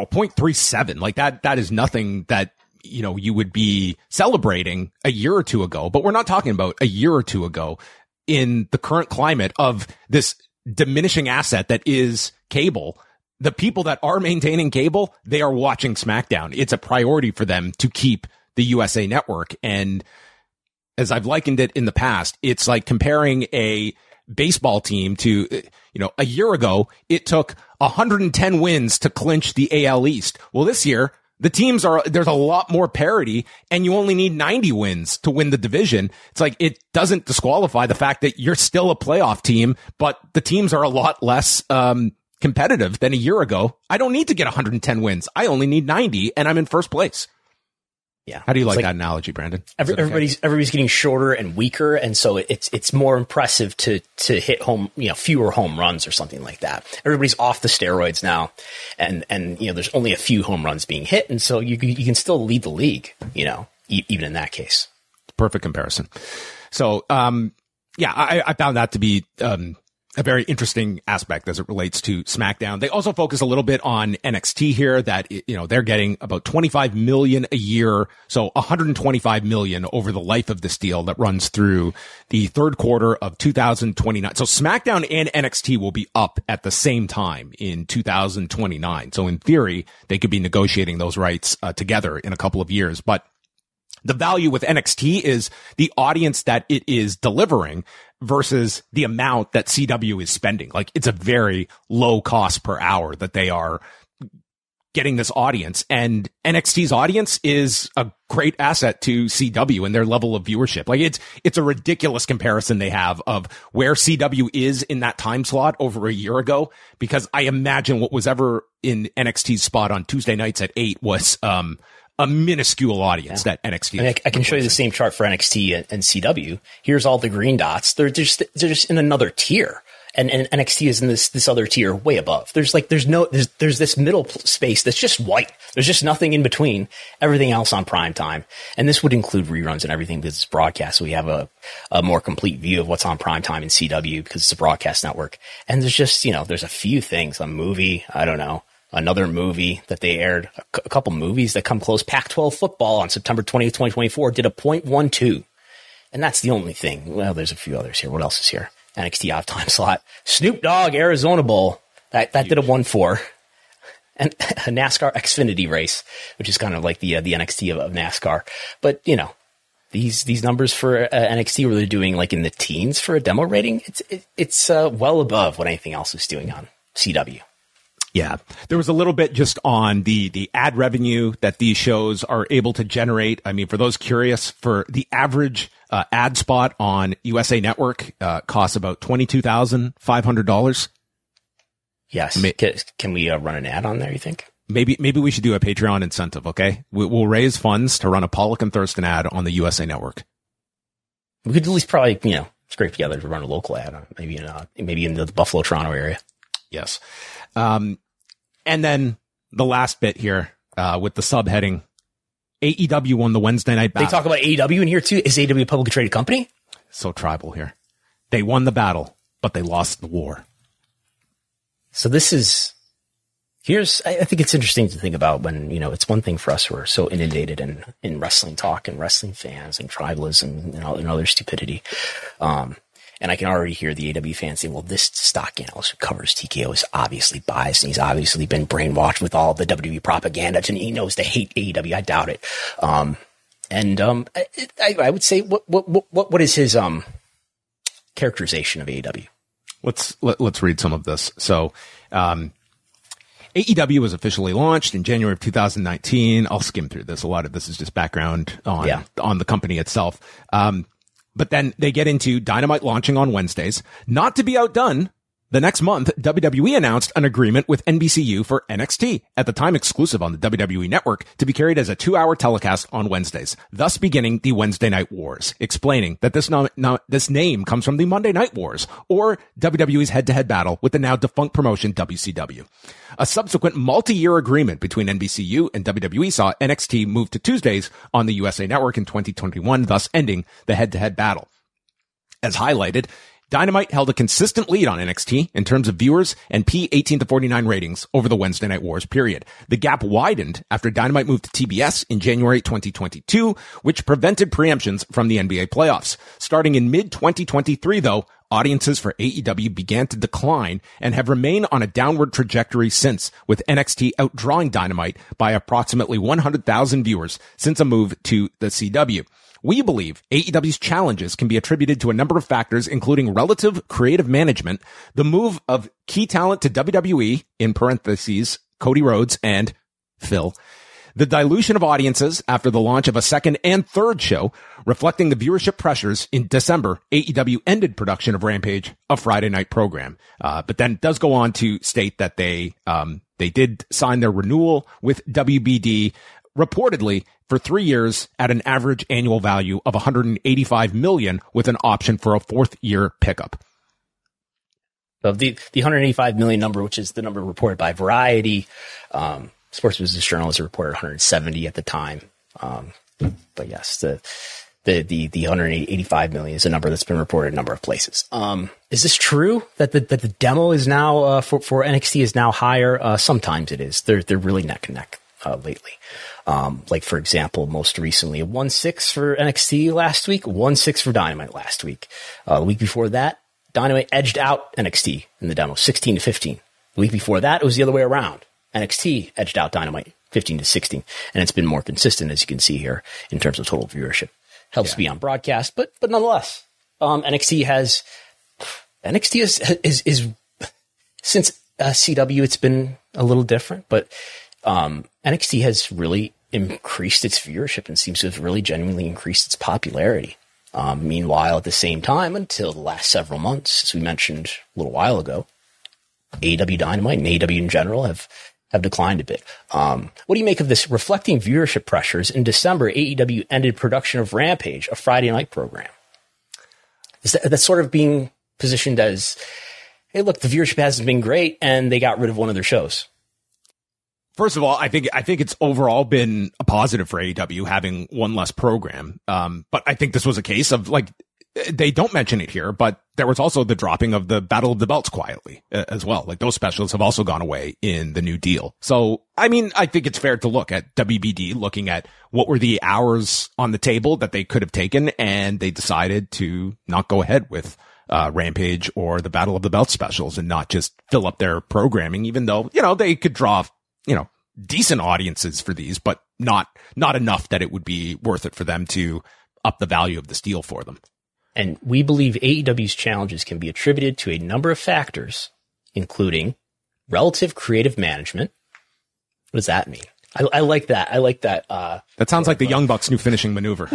0.37. Like that is nothing that, you would be celebrating a year or two ago, but we're not talking about a year or two ago in the current climate of this diminishing asset that is cable. The people that are maintaining cable, they are watching SmackDown. It's a priority for them to keep the USA Network. And as I've likened it in the past, it's like comparing a baseball team to, a year ago, it took 110 wins to clinch the AL East. Well, this year, there's a lot more parity, and you only need 90 wins to win the division. It's like, it doesn't disqualify the fact that you're still a playoff team, but the teams are a lot less, competitive than a year ago. I don't need to get 110 wins. I only need 90, and I'm in first place. Yeah. How do you like that analogy, Brandon? Everybody's getting shorter and weaker, and so it's more impressive to hit fewer home runs or something like that. Everybody's off the steroids now, and there's only a few home runs being hit, and so you can still lead the league, even in that case. Perfect comparison. So, I found that to be a very interesting aspect as it relates to SmackDown. They also focus a little bit on NXT here, that, they're getting about $25 million a year. So $125 million over the life of this deal that runs through the third quarter of 2029. So SmackDown and NXT will be up at the same time in 2029. So in theory, they could be negotiating those rights together in a couple of years. But the value with NXT is the audience that it is delivering versus the amount that CW is spending. Like, it's a very low cost per hour that they are getting this audience, and NXT's audience is a great asset to CW and their level of viewership. Like, it's a ridiculous comparison they have of where CW is in that time slot over a year ago, because I imagine what was ever in NXT's spot on Tuesday nights at 8 was a minuscule audience that NXT. I can show you the same chart for NXT and CW. Here's all the green dots. They're just in another tier, and NXT is in this other tier way above. There's this middle space that's just white. There's just nothing in between. Everything else on prime time, and this would include reruns and everything because it's broadcast. So we have a more complete view of what's on prime time in CW because it's a broadcast network. And there's just there's a few things. A movie, I don't know. Another movie that they aired, a couple movies that come close. Pac-12 football on September 20th, 2024 did a .12. And that's the only thing. Well, there's a few others here. What else is here? NXT off time slot. Snoop Dogg Arizona Bowl. That did a 1-4. And a NASCAR Xfinity race, which is kind of like the NXT of NASCAR. But, these numbers for NXT where they're doing like in the teens for a demo rating, it's well above what anything else is doing on CW. Yeah, there was a little bit just on the ad revenue that these shows are able to generate. I mean, for those curious, for the average ad spot on USA Network costs about $22,500. Yes. Can we run an ad on there, you think? Maybe we should do a Patreon incentive, okay? We'll raise funds to run a Pollock and Thurston ad on the USA Network. We could at least probably, scrape together to run a local ad, maybe in the Buffalo, Toronto area. Yes. And then the last bit here, with the subheading, AEW won the Wednesday night battle. They talk about AEW in here too. Is AEW a publicly traded company? So tribal here. They won the battle, but they lost the war. So I think it's interesting to think about when, it's one thing for us who are so inundated in wrestling talk and wrestling fans and tribalism and other stupidity. And I can already hear the AEW fans say, well, this stock analyst who covers TKO is obviously biased and he's obviously been brainwashed with all the WWE propaganda and he knows to hate AEW. I doubt it. I would say, what is his, characterization of AEW? Let's read some of this. So, AEW was officially launched in January of 2019. I'll skim through this. A lot of this is just background on the company itself. But then they get into Dynamite launching on Wednesdays. Not to be outdone, the next month, WWE announced an agreement with NBCU for NXT, at the time exclusive on the WWE Network, to be carried as a 2-hour telecast on Wednesdays, thus beginning the Wednesday Night Wars, explaining that this name comes from the Monday Night Wars, or WWE's head-to-head battle with the now defunct promotion WCW. A subsequent multi-year agreement between NBCU and WWE saw NXT move to Tuesdays on the USA Network in 2021, thus ending the head-to-head battle. As highlighted, Dynamite held a consistent lead on NXT in terms of viewers and P18 to 49 ratings over the Wednesday Night Wars period. The gap widened after Dynamite moved to TBS in January 2022, which prevented preemptions from the NBA playoffs. Starting in mid-2023, though, audiences for AEW began to decline and have remained on a downward trajectory since, with NXT outdrawing Dynamite by approximately 100,000 viewers since a move to the CW. We believe AEW's challenges can be attributed to a number of factors, including relative creative management, the move of key talent to WWE, in parentheses, Cody Rhodes and Phil, the dilution of audiences after the launch of a second and third show, reflecting the viewership pressures. In December, AEW ended production of Rampage, a Friday night program, but then does go on to state that they did sign their renewal with WBD reportedly for 3 years at an average annual value of $185 million with an option for a 4th year pickup. So the $185 million number, which is the number reported by Variety, Sports Business Journal has reported 170 at the time. But yes, the $185 million is a number that's been reported in a number of places. Is this true that the demo is now for NXT is now higher? Sometimes it is. They're really neck and neck lately. Like for example, most recently 1-6 for NXT last week, 1-6 for Dynamite last week. The week before that, Dynamite edged out NXT in the demo, 16-15. The week before that, it was the other way around. NXT edged out Dynamite, 15-16, and it's been more consistent, as you can see here, in terms of total viewership. Helps to be on broadcast, but nonetheless, NXT is since CW, it's been a little different, but NXT has really increased its viewership and seems to have really genuinely increased its popularity. Meanwhile, at the same time, until the last several months, as we mentioned a little while ago, AEW Dynamite and AEW in general have declined a bit. What do you make of this? Reflecting viewership pressures, in December, AEW ended production of Rampage, a Friday night program. That's sort of being positioned as, hey, look, the viewership hasn't been great, and they got rid of one of their shows. First of all, I think it's overall been a positive for AEW having one less program. But I think this was a case of, like, they don't mention it here, but there was also the dropping of the Battle of the Belts quietly as well. Like, those specials have also gone away in the new deal. So, I mean, I think it's fair to look at WBD looking at what were the hours on the table that they could have taken, and they decided to not go ahead with Rampage or the Battle of the Belts specials and not just fill up their programming, even though, you know, they could draw, you know, decent audiences for these, but not enough that it would be worth it for them to up the value of this deal for them. And we believe AEW's challenges can be attributed to a number of factors, including relative creative management. What does that mean? I like that. I like that. That sounds like the Young Bucks' new finishing maneuver.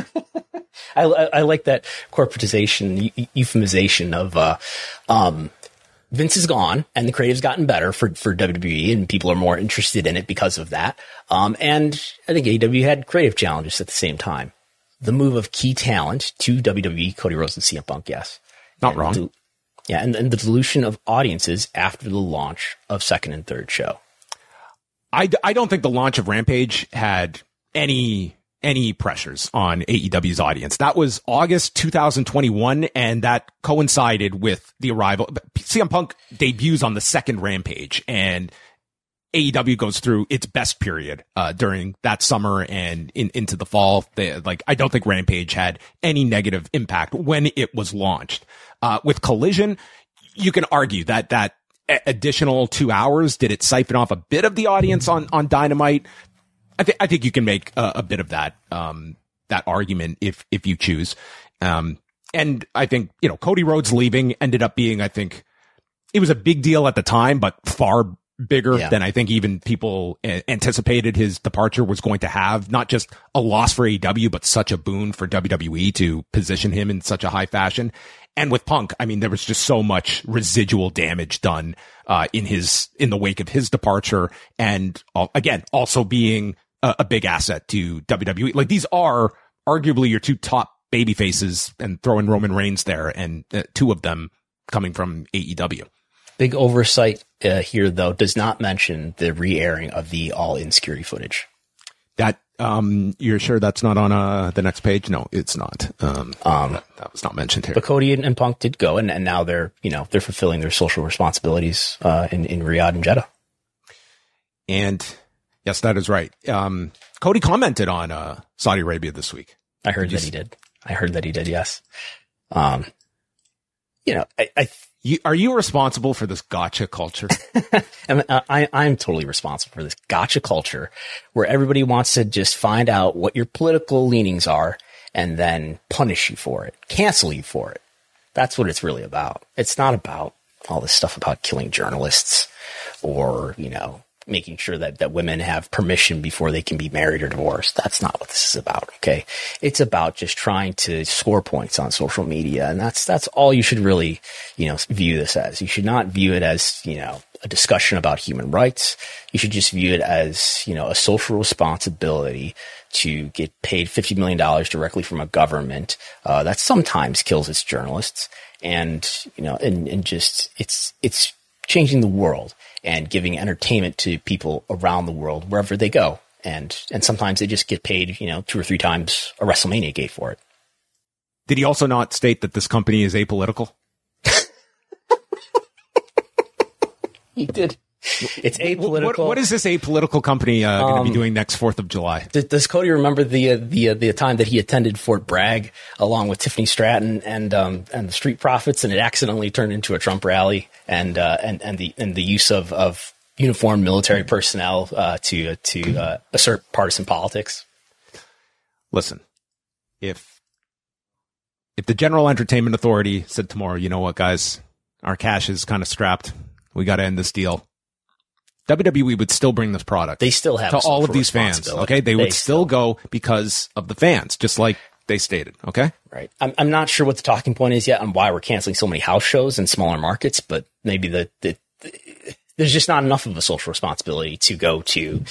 I like that corporatization, euphemisation of, Vince is gone and the creative's gotten better for WWE, and people are more interested in it because of that. And I think AEW had creative challenges at the same time. The move of key talent to WWE, Cody Rhodes and CM Punk, yes. Not wrong. And the dilution of audiences after the launch of second and third show. I don't think the launch of Rampage had any pressures on AEW's audience. That was August 2021, and that coincided with the arrival. CM Punk debuts on the second Rampage, and AEW goes through its best period during that summer and into the fall. I don't think Rampage had any negative impact when it was launched. With Collision, you can argue that additional 2 hours, did it siphon off a bit of the audience on Dynamite? I think you can make a bit of that argument if you choose. And I think, you know, Cody Rhodes leaving ended up being, I think it was a big deal at the time, but far bigger than I think even people anticipated his departure was going to have. Not just a loss for AEW, but such a boon for WWE to position him in such a high fashion. And with Punk, I mean, there was just so much residual damage done in the wake of his departure, and again, also being a big asset to WWE. Like, these are arguably your two top baby faces, and throw in Roman Reigns there, and two of them coming from AEW. Big oversight here, though, does not mention the re-airing of the All In security footage. That you're sure that's not on the next page? No, it's not. That was not mentioned here. But Cody and Punk did go, and now they're fulfilling their social responsibilities in Riyadh and Jeddah. And yes, that is right. Cody commented on Saudi Arabia this week. I heard that he did. Yes. Are you responsible for this gotcha culture? I'm totally responsible for this gotcha culture where everybody wants to just find out what your political leanings are and then punish you for it, cancel you for it. That's what it's really about. It's not about all this stuff about killing journalists or, making sure that women have permission before they can be married or divorced. That's not what this is about. Okay. It's about just trying to score points on social media. And that's all you should really, view this as. You should not view it as, a discussion about human rights. You should just view it as, a social responsibility to get paid $50 million directly from a government that sometimes kills its journalists, and just it's changing the world and giving entertainment to people around the world wherever they go, and sometimes they just get paid 2 or 3 times a WrestleMania gate for it. Did he also not state that this company is apolitical? He did. It's apolitical. What is this apolitical company going to be doing next 4th of July? Does Cody remember the time that he attended Fort Bragg along with Tiffany Stratton and the Street Profits, and it accidentally turned into a Trump rally, and the use of uniformed military personnel to assert partisan politics? Listen, if the General Entertainment Authority said tomorrow, you know what, guys, our cash is kind of strapped, we got to end this deal, WWE would still bring this product. They still have to all of these fans. Okay, they would still go because of the fans, just like they stated. Okay, right. I'm not sure what the talking point is yet on why we're canceling so many house shows in smaller markets, but maybe there's just not enough of a social responsibility to go to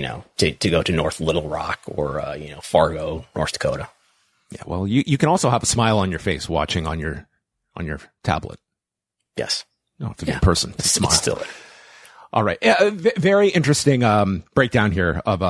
to go to North Little Rock or Fargo, North Dakota. Yeah, well, you can also have a smile on your face watching on your tablet. Yes. You don't have to be a person to smile. Still. All right. Very interesting breakdown here of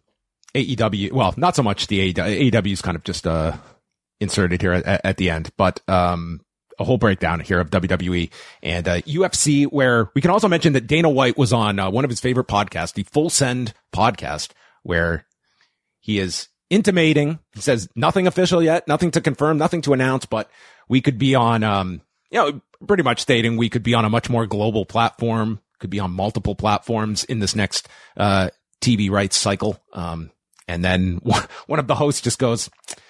AEW. Well, not so much the AEW is kind of just inserted here at the end, but a whole breakdown here of WWE and UFC, where we can also mention that Dana White was on one of his favorite podcasts, the Full Send podcast, where he is intimating, he says nothing official yet, nothing to confirm, nothing to announce, but we could be on, pretty much stating we could be on a much more global platform, could be on multiple platforms in this next TV rights cycle. And then one of the hosts just goes,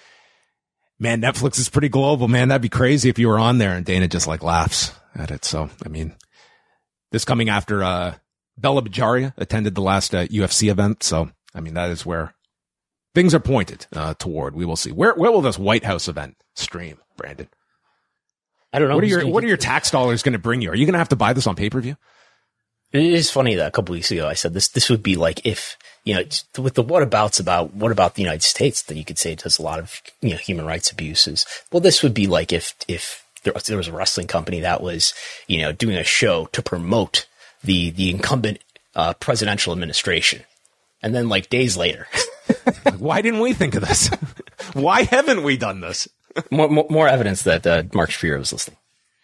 man, Netflix is pretty global, man. That'd be crazy if you were on there. And Dana just laughs at it. So, I mean, this coming after Bella Bajaria attended the last UFC event. So, I mean, that is where things are pointed toward. We will see. Where will this White House event stream, Brandon? I don't know. What are your tax dollars going to bring you? Are you going to have to buy this on pay-per-view? It is funny that a couple weeks ago I said this would be like if, with the what about the United States that you could say it does a lot of, human rights abuses. Well, this would be like if there was a wrestling company that was, doing a show to promote the incumbent presidential administration. And then days later. Why didn't we think of this? Why haven't we done this? More evidence that Mark Shapiro was listening.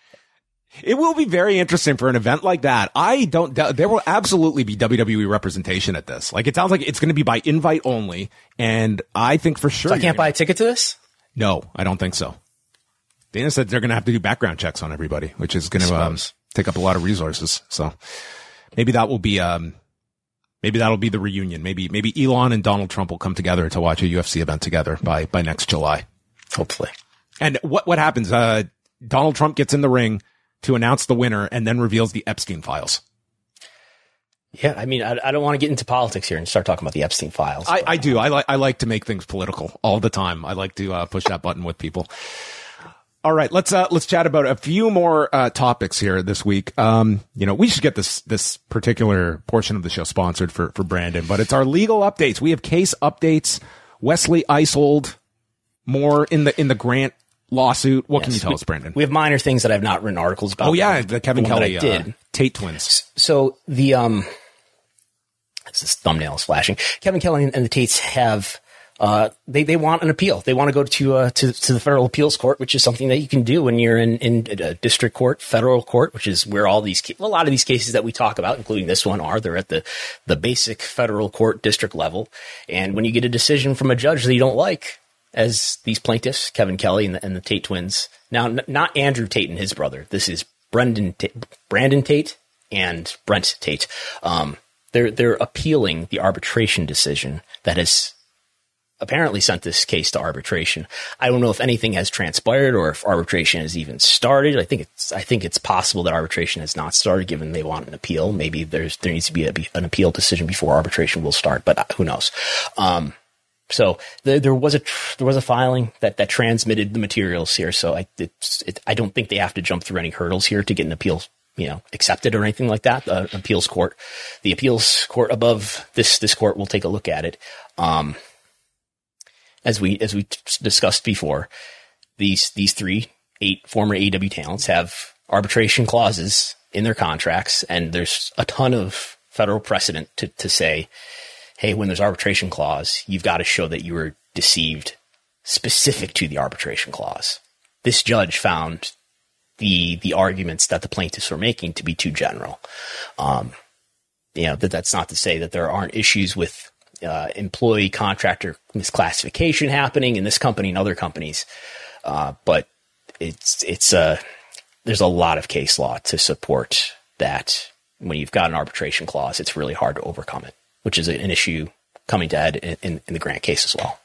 It will be very interesting for an event like that. I don't doubt there will absolutely be WWE representation at this. It sounds like it's going to be by invite only. And I think for sure. So I can't buy a ticket to this? No, I don't think so. Dana said they're going to have to do background checks on everybody, which is going to take up a lot of resources. So maybe that will be, maybe that'll be the reunion. Maybe Elon and Donald Trump will come together to watch a UFC event together by next July. Hopefully. And what happens? Donald Trump gets in the ring to announce the winner and then reveals the Epstein files. Yeah, I mean, I don't want to get into politics here and start talking about the Epstein files. I do. I like to make things political all the time. I like to push that button with people. All right, let's chat about a few more topics here this week. We should get this particular portion of the show sponsored for Brandon, but it's our legal updates. We have case updates. Wesley Eisold, more in the Grant lawsuit. What can you tell us, Brandon? We have minor things that I've not written articles about. Oh yeah, the Kevin Kelly Tate twins. So this thumbnail is flashing. Kevin Kelly and the Tates have they want an appeal. They want to go to the federal appeals court, which is something that you can do when you're in a district court, federal court, which is where a lot of these cases that we talk about, including this one, they're at the basic federal court district level. And when you get a decision from a judge that you don't like, as these plaintiffs, Kevin Kelly and the Tate twins, now not Andrew Tate and his brother. This is Brandon Tate and Brent Tate. They're appealing the arbitration decision that has apparently sent this case to arbitration. I don't know if anything has transpired or if arbitration has even started. I think it's possible that arbitration has not started, given they want an appeal. Maybe there needs to be an appeal decision before arbitration will start, but who knows? So there was a filing that transmitted the materials here. So I don't think they have to jump through any hurdles here to get an appeal accepted or anything like that. The appeals court above this court will take a look at it. As we discussed before, these 8 former AEW talents have arbitration clauses in their contracts, and there's a ton of federal precedent to say, hey, when there's arbitration clause, you've got to show that you were deceived specific to the arbitration clause. This judge found the arguments that the plaintiffs were making to be too general. That's not to say that there aren't issues with employee contractor misclassification happening in this company and other companies, but there's a lot of case law to support that. When you've got an arbitration clause, it's really hard to overcome it, which is an issue coming to head in the Grant case as well.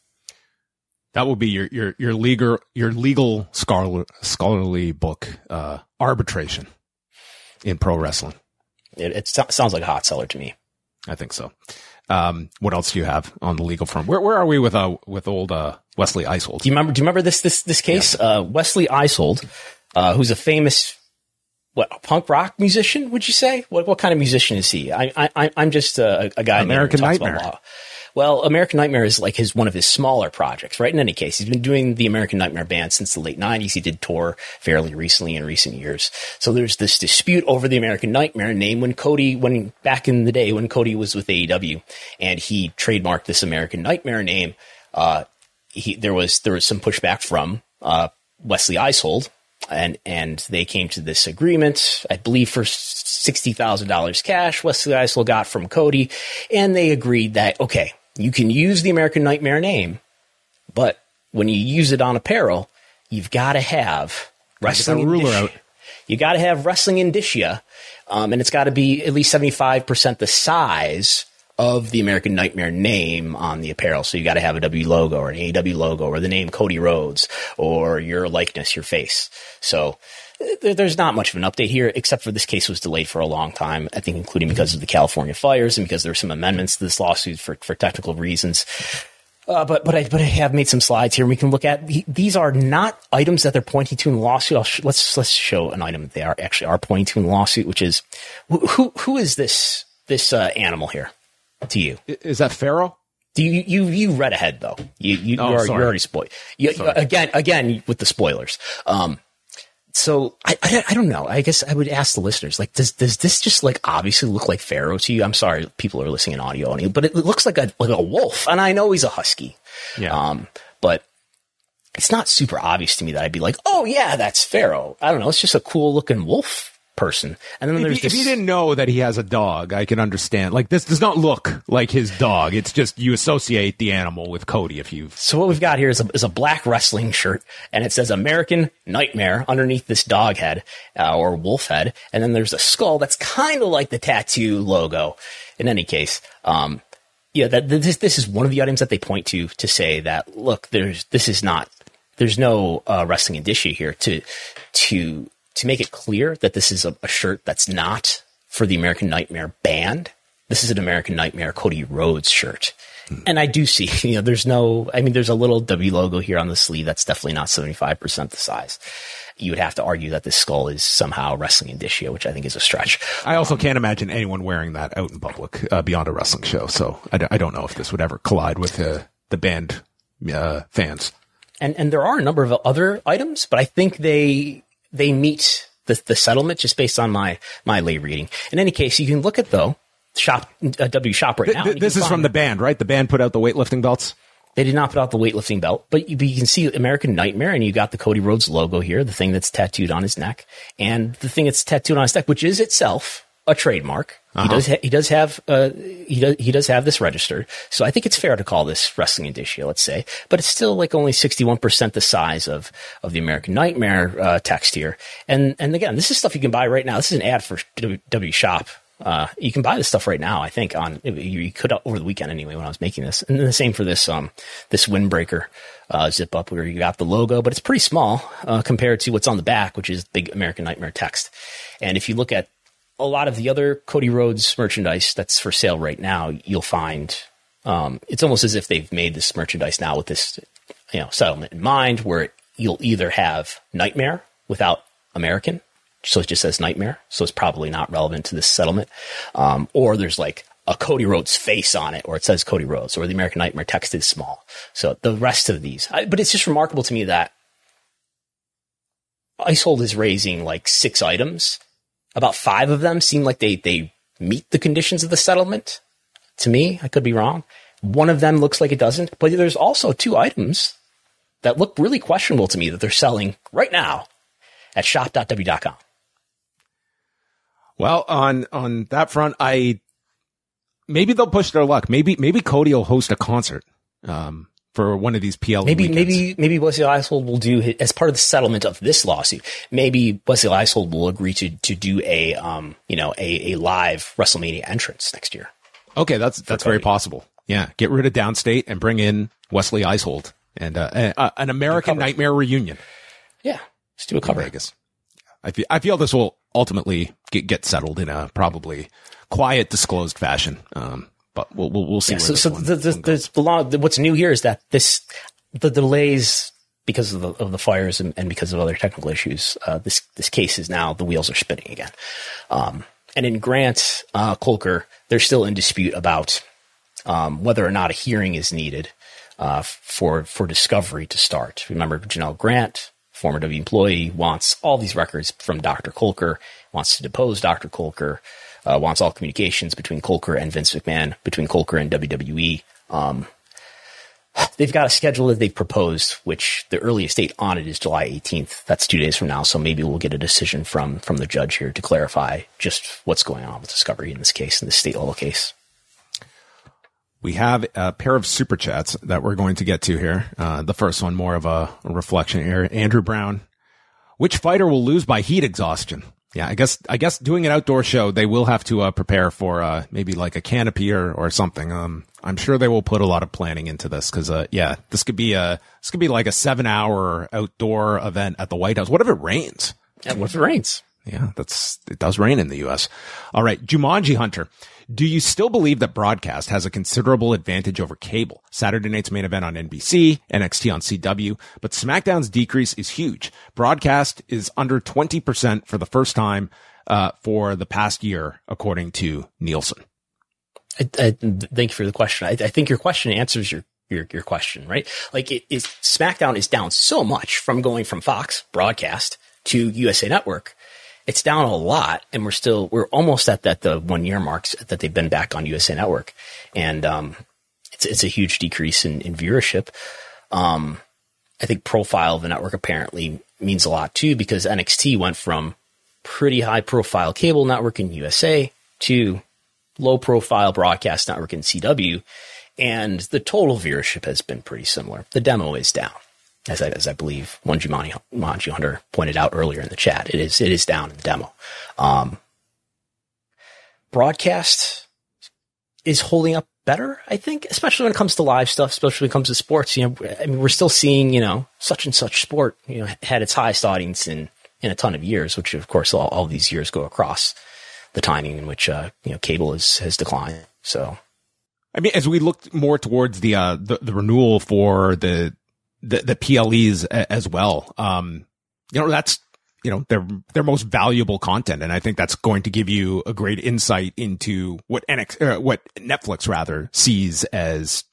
That will be your legal scholarly book, Arbitration in Pro Wrestling. It sounds like a hot seller to me. I think so. What else do you have on the legal front? Where are we with old Wesley Eisold? Do you remember this case? Yeah. Wesley Eisold, who's a famous punk rock musician? Would you say what kind of musician is he? I'm just a guy. American Nightmare. Well, American Nightmare is like one of his smaller projects, right? In any case, he's been doing the American Nightmare band since the late 90s. He did tour fairly recently in recent years. So there's this dispute over the American Nightmare name when back in the day when Cody was with AEW and he trademarked this American Nightmare name. There was some pushback from Wesley Eisold, and they came to this agreement, I believe, for $60,000 cash Wesley Eisold got from Cody, and they agreed that, okay, you can use the American Nightmare name, but when you use it on apparel, you've got to have wrestling indicia. You got to have wrestling indicia, and it's got to be at least 75% the size of the American Nightmare name on the apparel. So you got to have a W logo or an AEW logo or the name Cody Rhodes or your likeness, your face. So there's not much of an update here, except for this case was delayed for a long time, I think, including because of the California fires and because there were some amendments to this lawsuit for technical reasons. But I have made some slides here, and we can look at these are not items that they're pointing to in the lawsuit. Let's show an item that they are pointing to in the lawsuit, which is who is this animal here to you? Is that Pharaoh? Do you read ahead though? You're already spoiled. Again with the spoilers. So I don't know. I guess I would ask the listeners, like, does this just like obviously look like Pharaoh to you? I'm sorry, people are listening in audio only, but it looks like a wolf, and I know he's a husky. Yeah. But it's not super obvious to me that I'd be like, oh yeah, that's Pharaoh. I don't know. It's just a cool looking wolf person. And then if you didn't know that he has a dog, I can understand. Like, this does not look like his dog. It's just you associate the animal with Cody. So what we've got here is a black wrestling shirt, and it says American Nightmare underneath this dog head or wolf head, and then there's a skull that's kind of like the tattoo logo. In any case, this is one of the items that they point to say that, look, there's no wrestling indicia here to make it clear that this is a shirt that's not for the American Nightmare band. This is an American Nightmare Cody Rhodes shirt. And I do see, there's a little W logo here on the sleeve. That's definitely not 75% the size. You would have to argue that this skull is somehow wrestling indicia, which I think is a stretch. I also can't imagine anyone wearing that out in public beyond a wrestling show. So I don't know if this would ever collide with the band fans. And there are a number of other items, but I think they meet the settlement just based on my lay reading. In any case, you can look at W Shop right now. This is from the band, right? The band put out the weightlifting belts. They did not put out the weightlifting belt, but you can see American Nightmare, and you got the Cody Rhodes logo here, the thing that's tattooed on his neck, and the thing that's tattooed on his neck, which is itself a trademark. Uh-huh. He does have this registered. So I think it's fair to call this wrestling indicia, let's say, but it's still like only 61% the size of the American Nightmare text here. And again, this is stuff you can buy right now. This is an ad for W Shop. You can buy this stuff right now, I think, you could over the weekend anyway when I was making this. And the same for this windbreaker zip up where you got the logo, but it's pretty small compared to what's on the back, which is big American Nightmare text. And if you look at a lot of the other Cody Rhodes merchandise that's for sale right now, you'll find it's almost as if they've made this merchandise now with this settlement in mind, where you'll either have Nightmare without American, So it just says nightmare. So it's probably not relevant to this settlement. Or there's like a Cody Rhodes face on it, or it says Cody Rhodes, or the American Nightmare text is small. So the rest of these, but it's just remarkable to me that Icehold is raising like 6 items. About 5 of them seem like they meet the conditions of the settlement. To me, I could be wrong. One of them looks like it doesn't, but there's also 2 items that look really questionable to me that they're selling right now at shop.w.com. Well, on that front, maybe they'll push their luck. Maybe Cody will host a concert for one of these PLE weekends. Maybe Wesley Icehold will do, as part of the settlement of this lawsuit, maybe Wesley Icehold will agree to do a live WrestleMania entrance next year. Okay, that's very possible. Yeah, get rid of Downstate and bring in Wesley Icehold and an American Nightmare reunion. Yeah, let's do a cover. Vegas. I feel this will ultimately get settled in a probably quiet, disclosed fashion. But we'll see. Yeah, the law. What's new here is that the delays because of the fires and because of other technical issues. This case is now, the wheels are spinning again. And in Grant Colker, they're still in dispute about whether or not a hearing is needed for discovery to start. Remember, Janelle Grant, former W employee, wants all these records from Dr. Colker, wants to depose Dr. Colker, wants all communications between Colker and Vince McMahon, between Colker and WWE. They've got a schedule that they've proposed, which the earliest date on it is July 18th. That's 2 days from now. So maybe we'll get a decision from the judge here to clarify just what's going on with discovery in this case, in this state level case. We have a pair of super chats that we're going to get to here. The first one, more of a reflection here. Andrew Brown, which fighter will lose by heat exhaustion? Yeah, I guess doing an outdoor show, they will have to prepare for maybe like a canopy or something. I'm sure they will put a lot of planning into this because this could be like a 7-hour outdoor event at the White House. What if it rains? Yeah, what if it rains? Yeah, it does rain in the U.S. All right, Jumanji Hunter. Do you still believe that broadcast has a considerable advantage over cable? Saturday night's main event on NBC, NXT on CW, but SmackDown's decrease is huge. Broadcast is under 20% for the first time for the past year, according to Nielsen. I thank you for the question. I think your question answers your question, right? Like SmackDown is down so much from going from Fox broadcast to USA Network. It's down a lot, and we're almost at the 1 year marks that they've been back on USA Network. And, it's a huge decrease in viewership. I think profile of the network apparently means a lot too, because NXT went from pretty high profile cable network in USA to low profile broadcast network in CW. And the total viewership has been pretty similar. The demo is down. As I believe one Jumanji Hunter pointed out earlier in the chat, it is down in the demo. Broadcast is holding up better, I think, especially when it comes to live stuff, especially when it comes to sports. We're still seeing, such and such sport, had its highest audience in a ton of years, which of course all these years go across the timing in which, cable has declined. So, I mean, as we look more towards the renewal for the PLEs as well. That's, their most valuable content. And I think that's going to give you a great insight into what what Netflix rather sees as,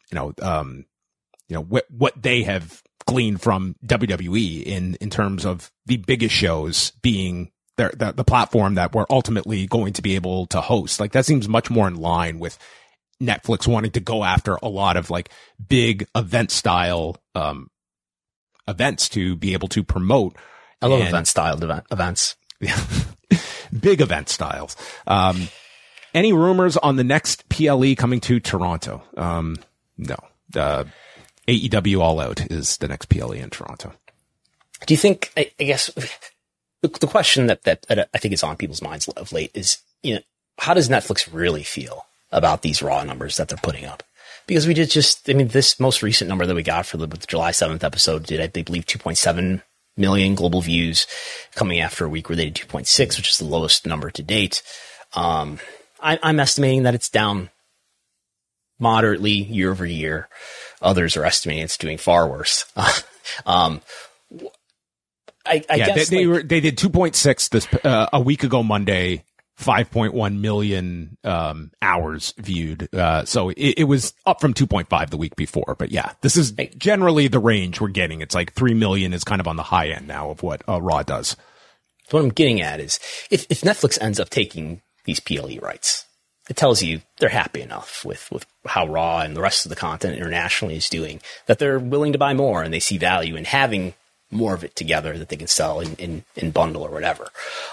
what they have gleaned from WWE in terms of the biggest shows being the platform that we're ultimately going to be able to host. Like that seems much more in line with Netflix wanting to go after a lot of like big event style, events to be able to promote. I love event-styled events. Big event styles. Any rumors on the next PLE coming to Toronto? No. AEW All Out is the next PLE in Toronto. Do you think, I guess, the question that I think is on people's minds of late is, how does Netflix really feel about these raw numbers that they're putting up? Because we did this most recent number that we got for the July 7th episode did, I believe, 2.7 million global views, coming after a week where they did 2.6, which is the lowest number to date. I'm estimating that it's down moderately year over year. Others are estimating it's doing far worse. I guess they did 2.6 this a week ago Monday, 5.1 million hours viewed. So it was up from 2.5 the week before. But yeah, this is generally the range we're getting. It's like 3 million is kind of on the high end now of what Raw does. What I'm getting at is if Netflix ends up taking these PLE rights, it tells you they're happy enough with how Raw and the rest of the content internationally is doing that they're willing to buy more, and they see value in having more of it together that they can sell in bundle or whatever.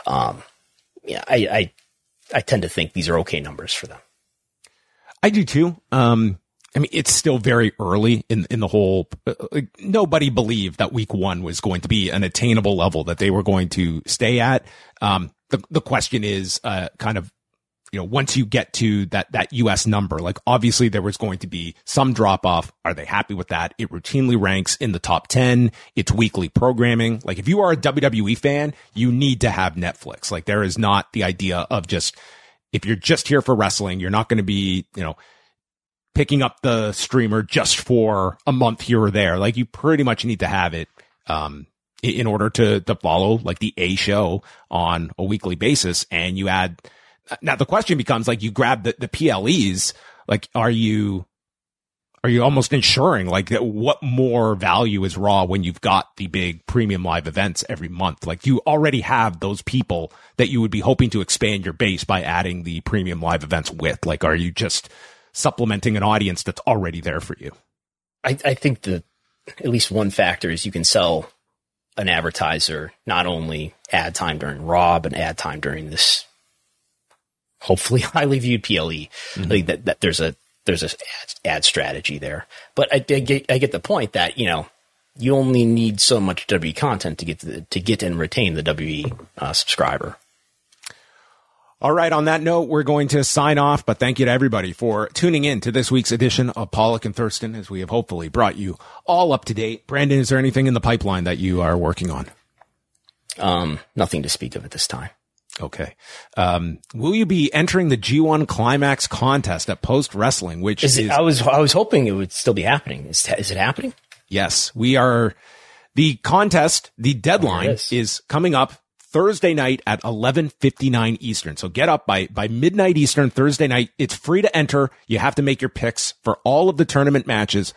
Yeah, I tend to think these are okay numbers for them. I do too. I mean, it's still very early in the whole, nobody believed that week one was going to be an attainable level that they were going to stay at. The question is, kind of, once you get to that US number, like obviously there was going to be some drop off. Are they happy with that? It routinely ranks in the top 10. It's weekly programming. Like if you are a WWE fan, you need to have Netflix. Like there is not the idea of just, if you're just here for wrestling, you're not going to be, picking up the streamer just for a month here or there. Like you pretty much need to have it, in order to follow like the A show on a weekly basis. And you add, now the question becomes like you grab the PLEs, like are you almost ensuring like that what more value is Raw when you've got the big premium live events every month? Like you already have those people that you would be hoping to expand your base by adding the premium live events with. Like are you just supplementing an audience that's already there for you? I think that at least one factor is you can sell an advertiser not only ad time during Raw, but ad time during this hopefully highly viewed PLE. Mm-hmm. I think that there's a ad strategy there. But I get the point that, you only need so much WWE content to get and retain the WWE subscriber. All right. On that note, we're going to sign off, but thank you to everybody for tuning in to this week's edition of Pollock and Thurston, as we have hopefully brought you all up to date. Brandon, is there anything in the pipeline that you are working on? Nothing to speak of at this time. Okay. Will you be entering the G1 Climax contest at Post Wrestling, which is I was hoping it would still be happening. Is it happening? Yes, we are. The contest, the deadline is coming up Thursday night at 11:59 Eastern. So get up by midnight Eastern Thursday night. It's free to enter. You have to make your picks for all of the tournament matches.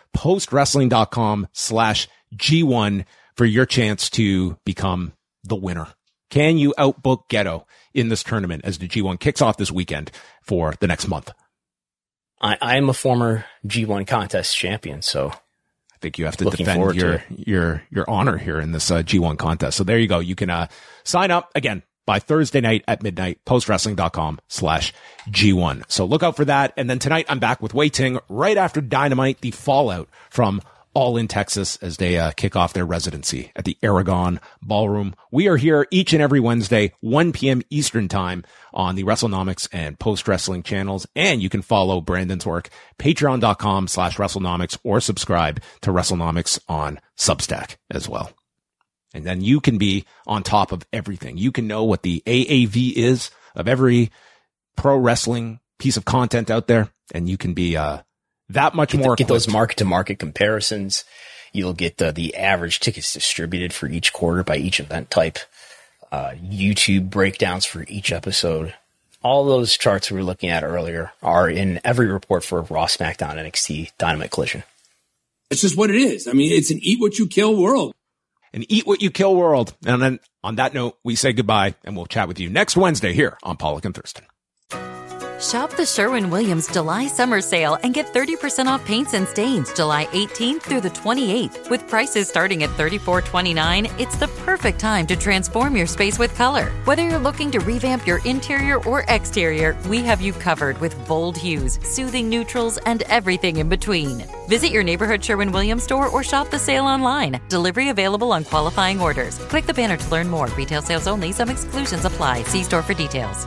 postwrestling.com/G1 for your chance to become the winner. Can you outbook Ghetto in this tournament as the G1 kicks off this weekend for the next month? I'm a former G1 contest champion, so I think you have to defend your honor here in this G1 contest. So there you go. You can sign up again by Thursday night at midnight, postwrestling.com/G1. So look out for that. And then tonight I'm back with Wei Ting right after Dynamite, the fallout from All in Texas as they kick off their residency at the Aragon Ballroom. We are here each and every Wednesday, 1 p.m. Eastern time on the WrestleNomics and Post Wrestling channels. And you can follow Brandon's work, patreon.com/WrestleNomics, or subscribe to WrestleNomics on Substack as well. And then you can be on top of everything. You can know what the AAV is of every pro wrestling piece of content out there. And you can be, that much more. Get those market-to-market comparisons. You'll get the average tickets distributed for each quarter by each event type. YouTube breakdowns for each episode. All those charts we were looking at earlier are in every report for Raw, SmackDown, NXT, Dynamite, Collision. It's just what it is. I mean, it's an eat what you kill world. An eat what you kill world. And then on that note, we say goodbye, and we'll chat with you next Wednesday here on Pollock and Thurston. Shop the Sherwin-Williams July Summer Sale and get 30% off paints and stains July 18th through the 28th. With prices starting at $34.29, it's the perfect time to transform your space with color. Whether you're looking to revamp your interior or exterior, we have you covered with bold hues, soothing neutrals, and everything in between. Visit your neighborhood Sherwin-Williams store or shop the sale online. Delivery available on qualifying orders. Click the banner to learn more. Retail sales only. Some exclusions apply. See store for details.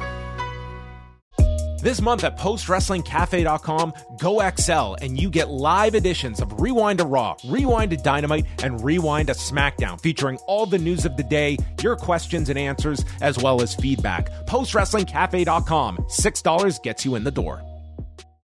This month at postwrestlingcafe.com, go XL and you get live editions of Rewind to Raw, Rewind to Dynamite, and Rewind to SmackDown, featuring all the news of the day, your questions and answers, as well as feedback. Postwrestlingcafe.com, $6 gets you in the door.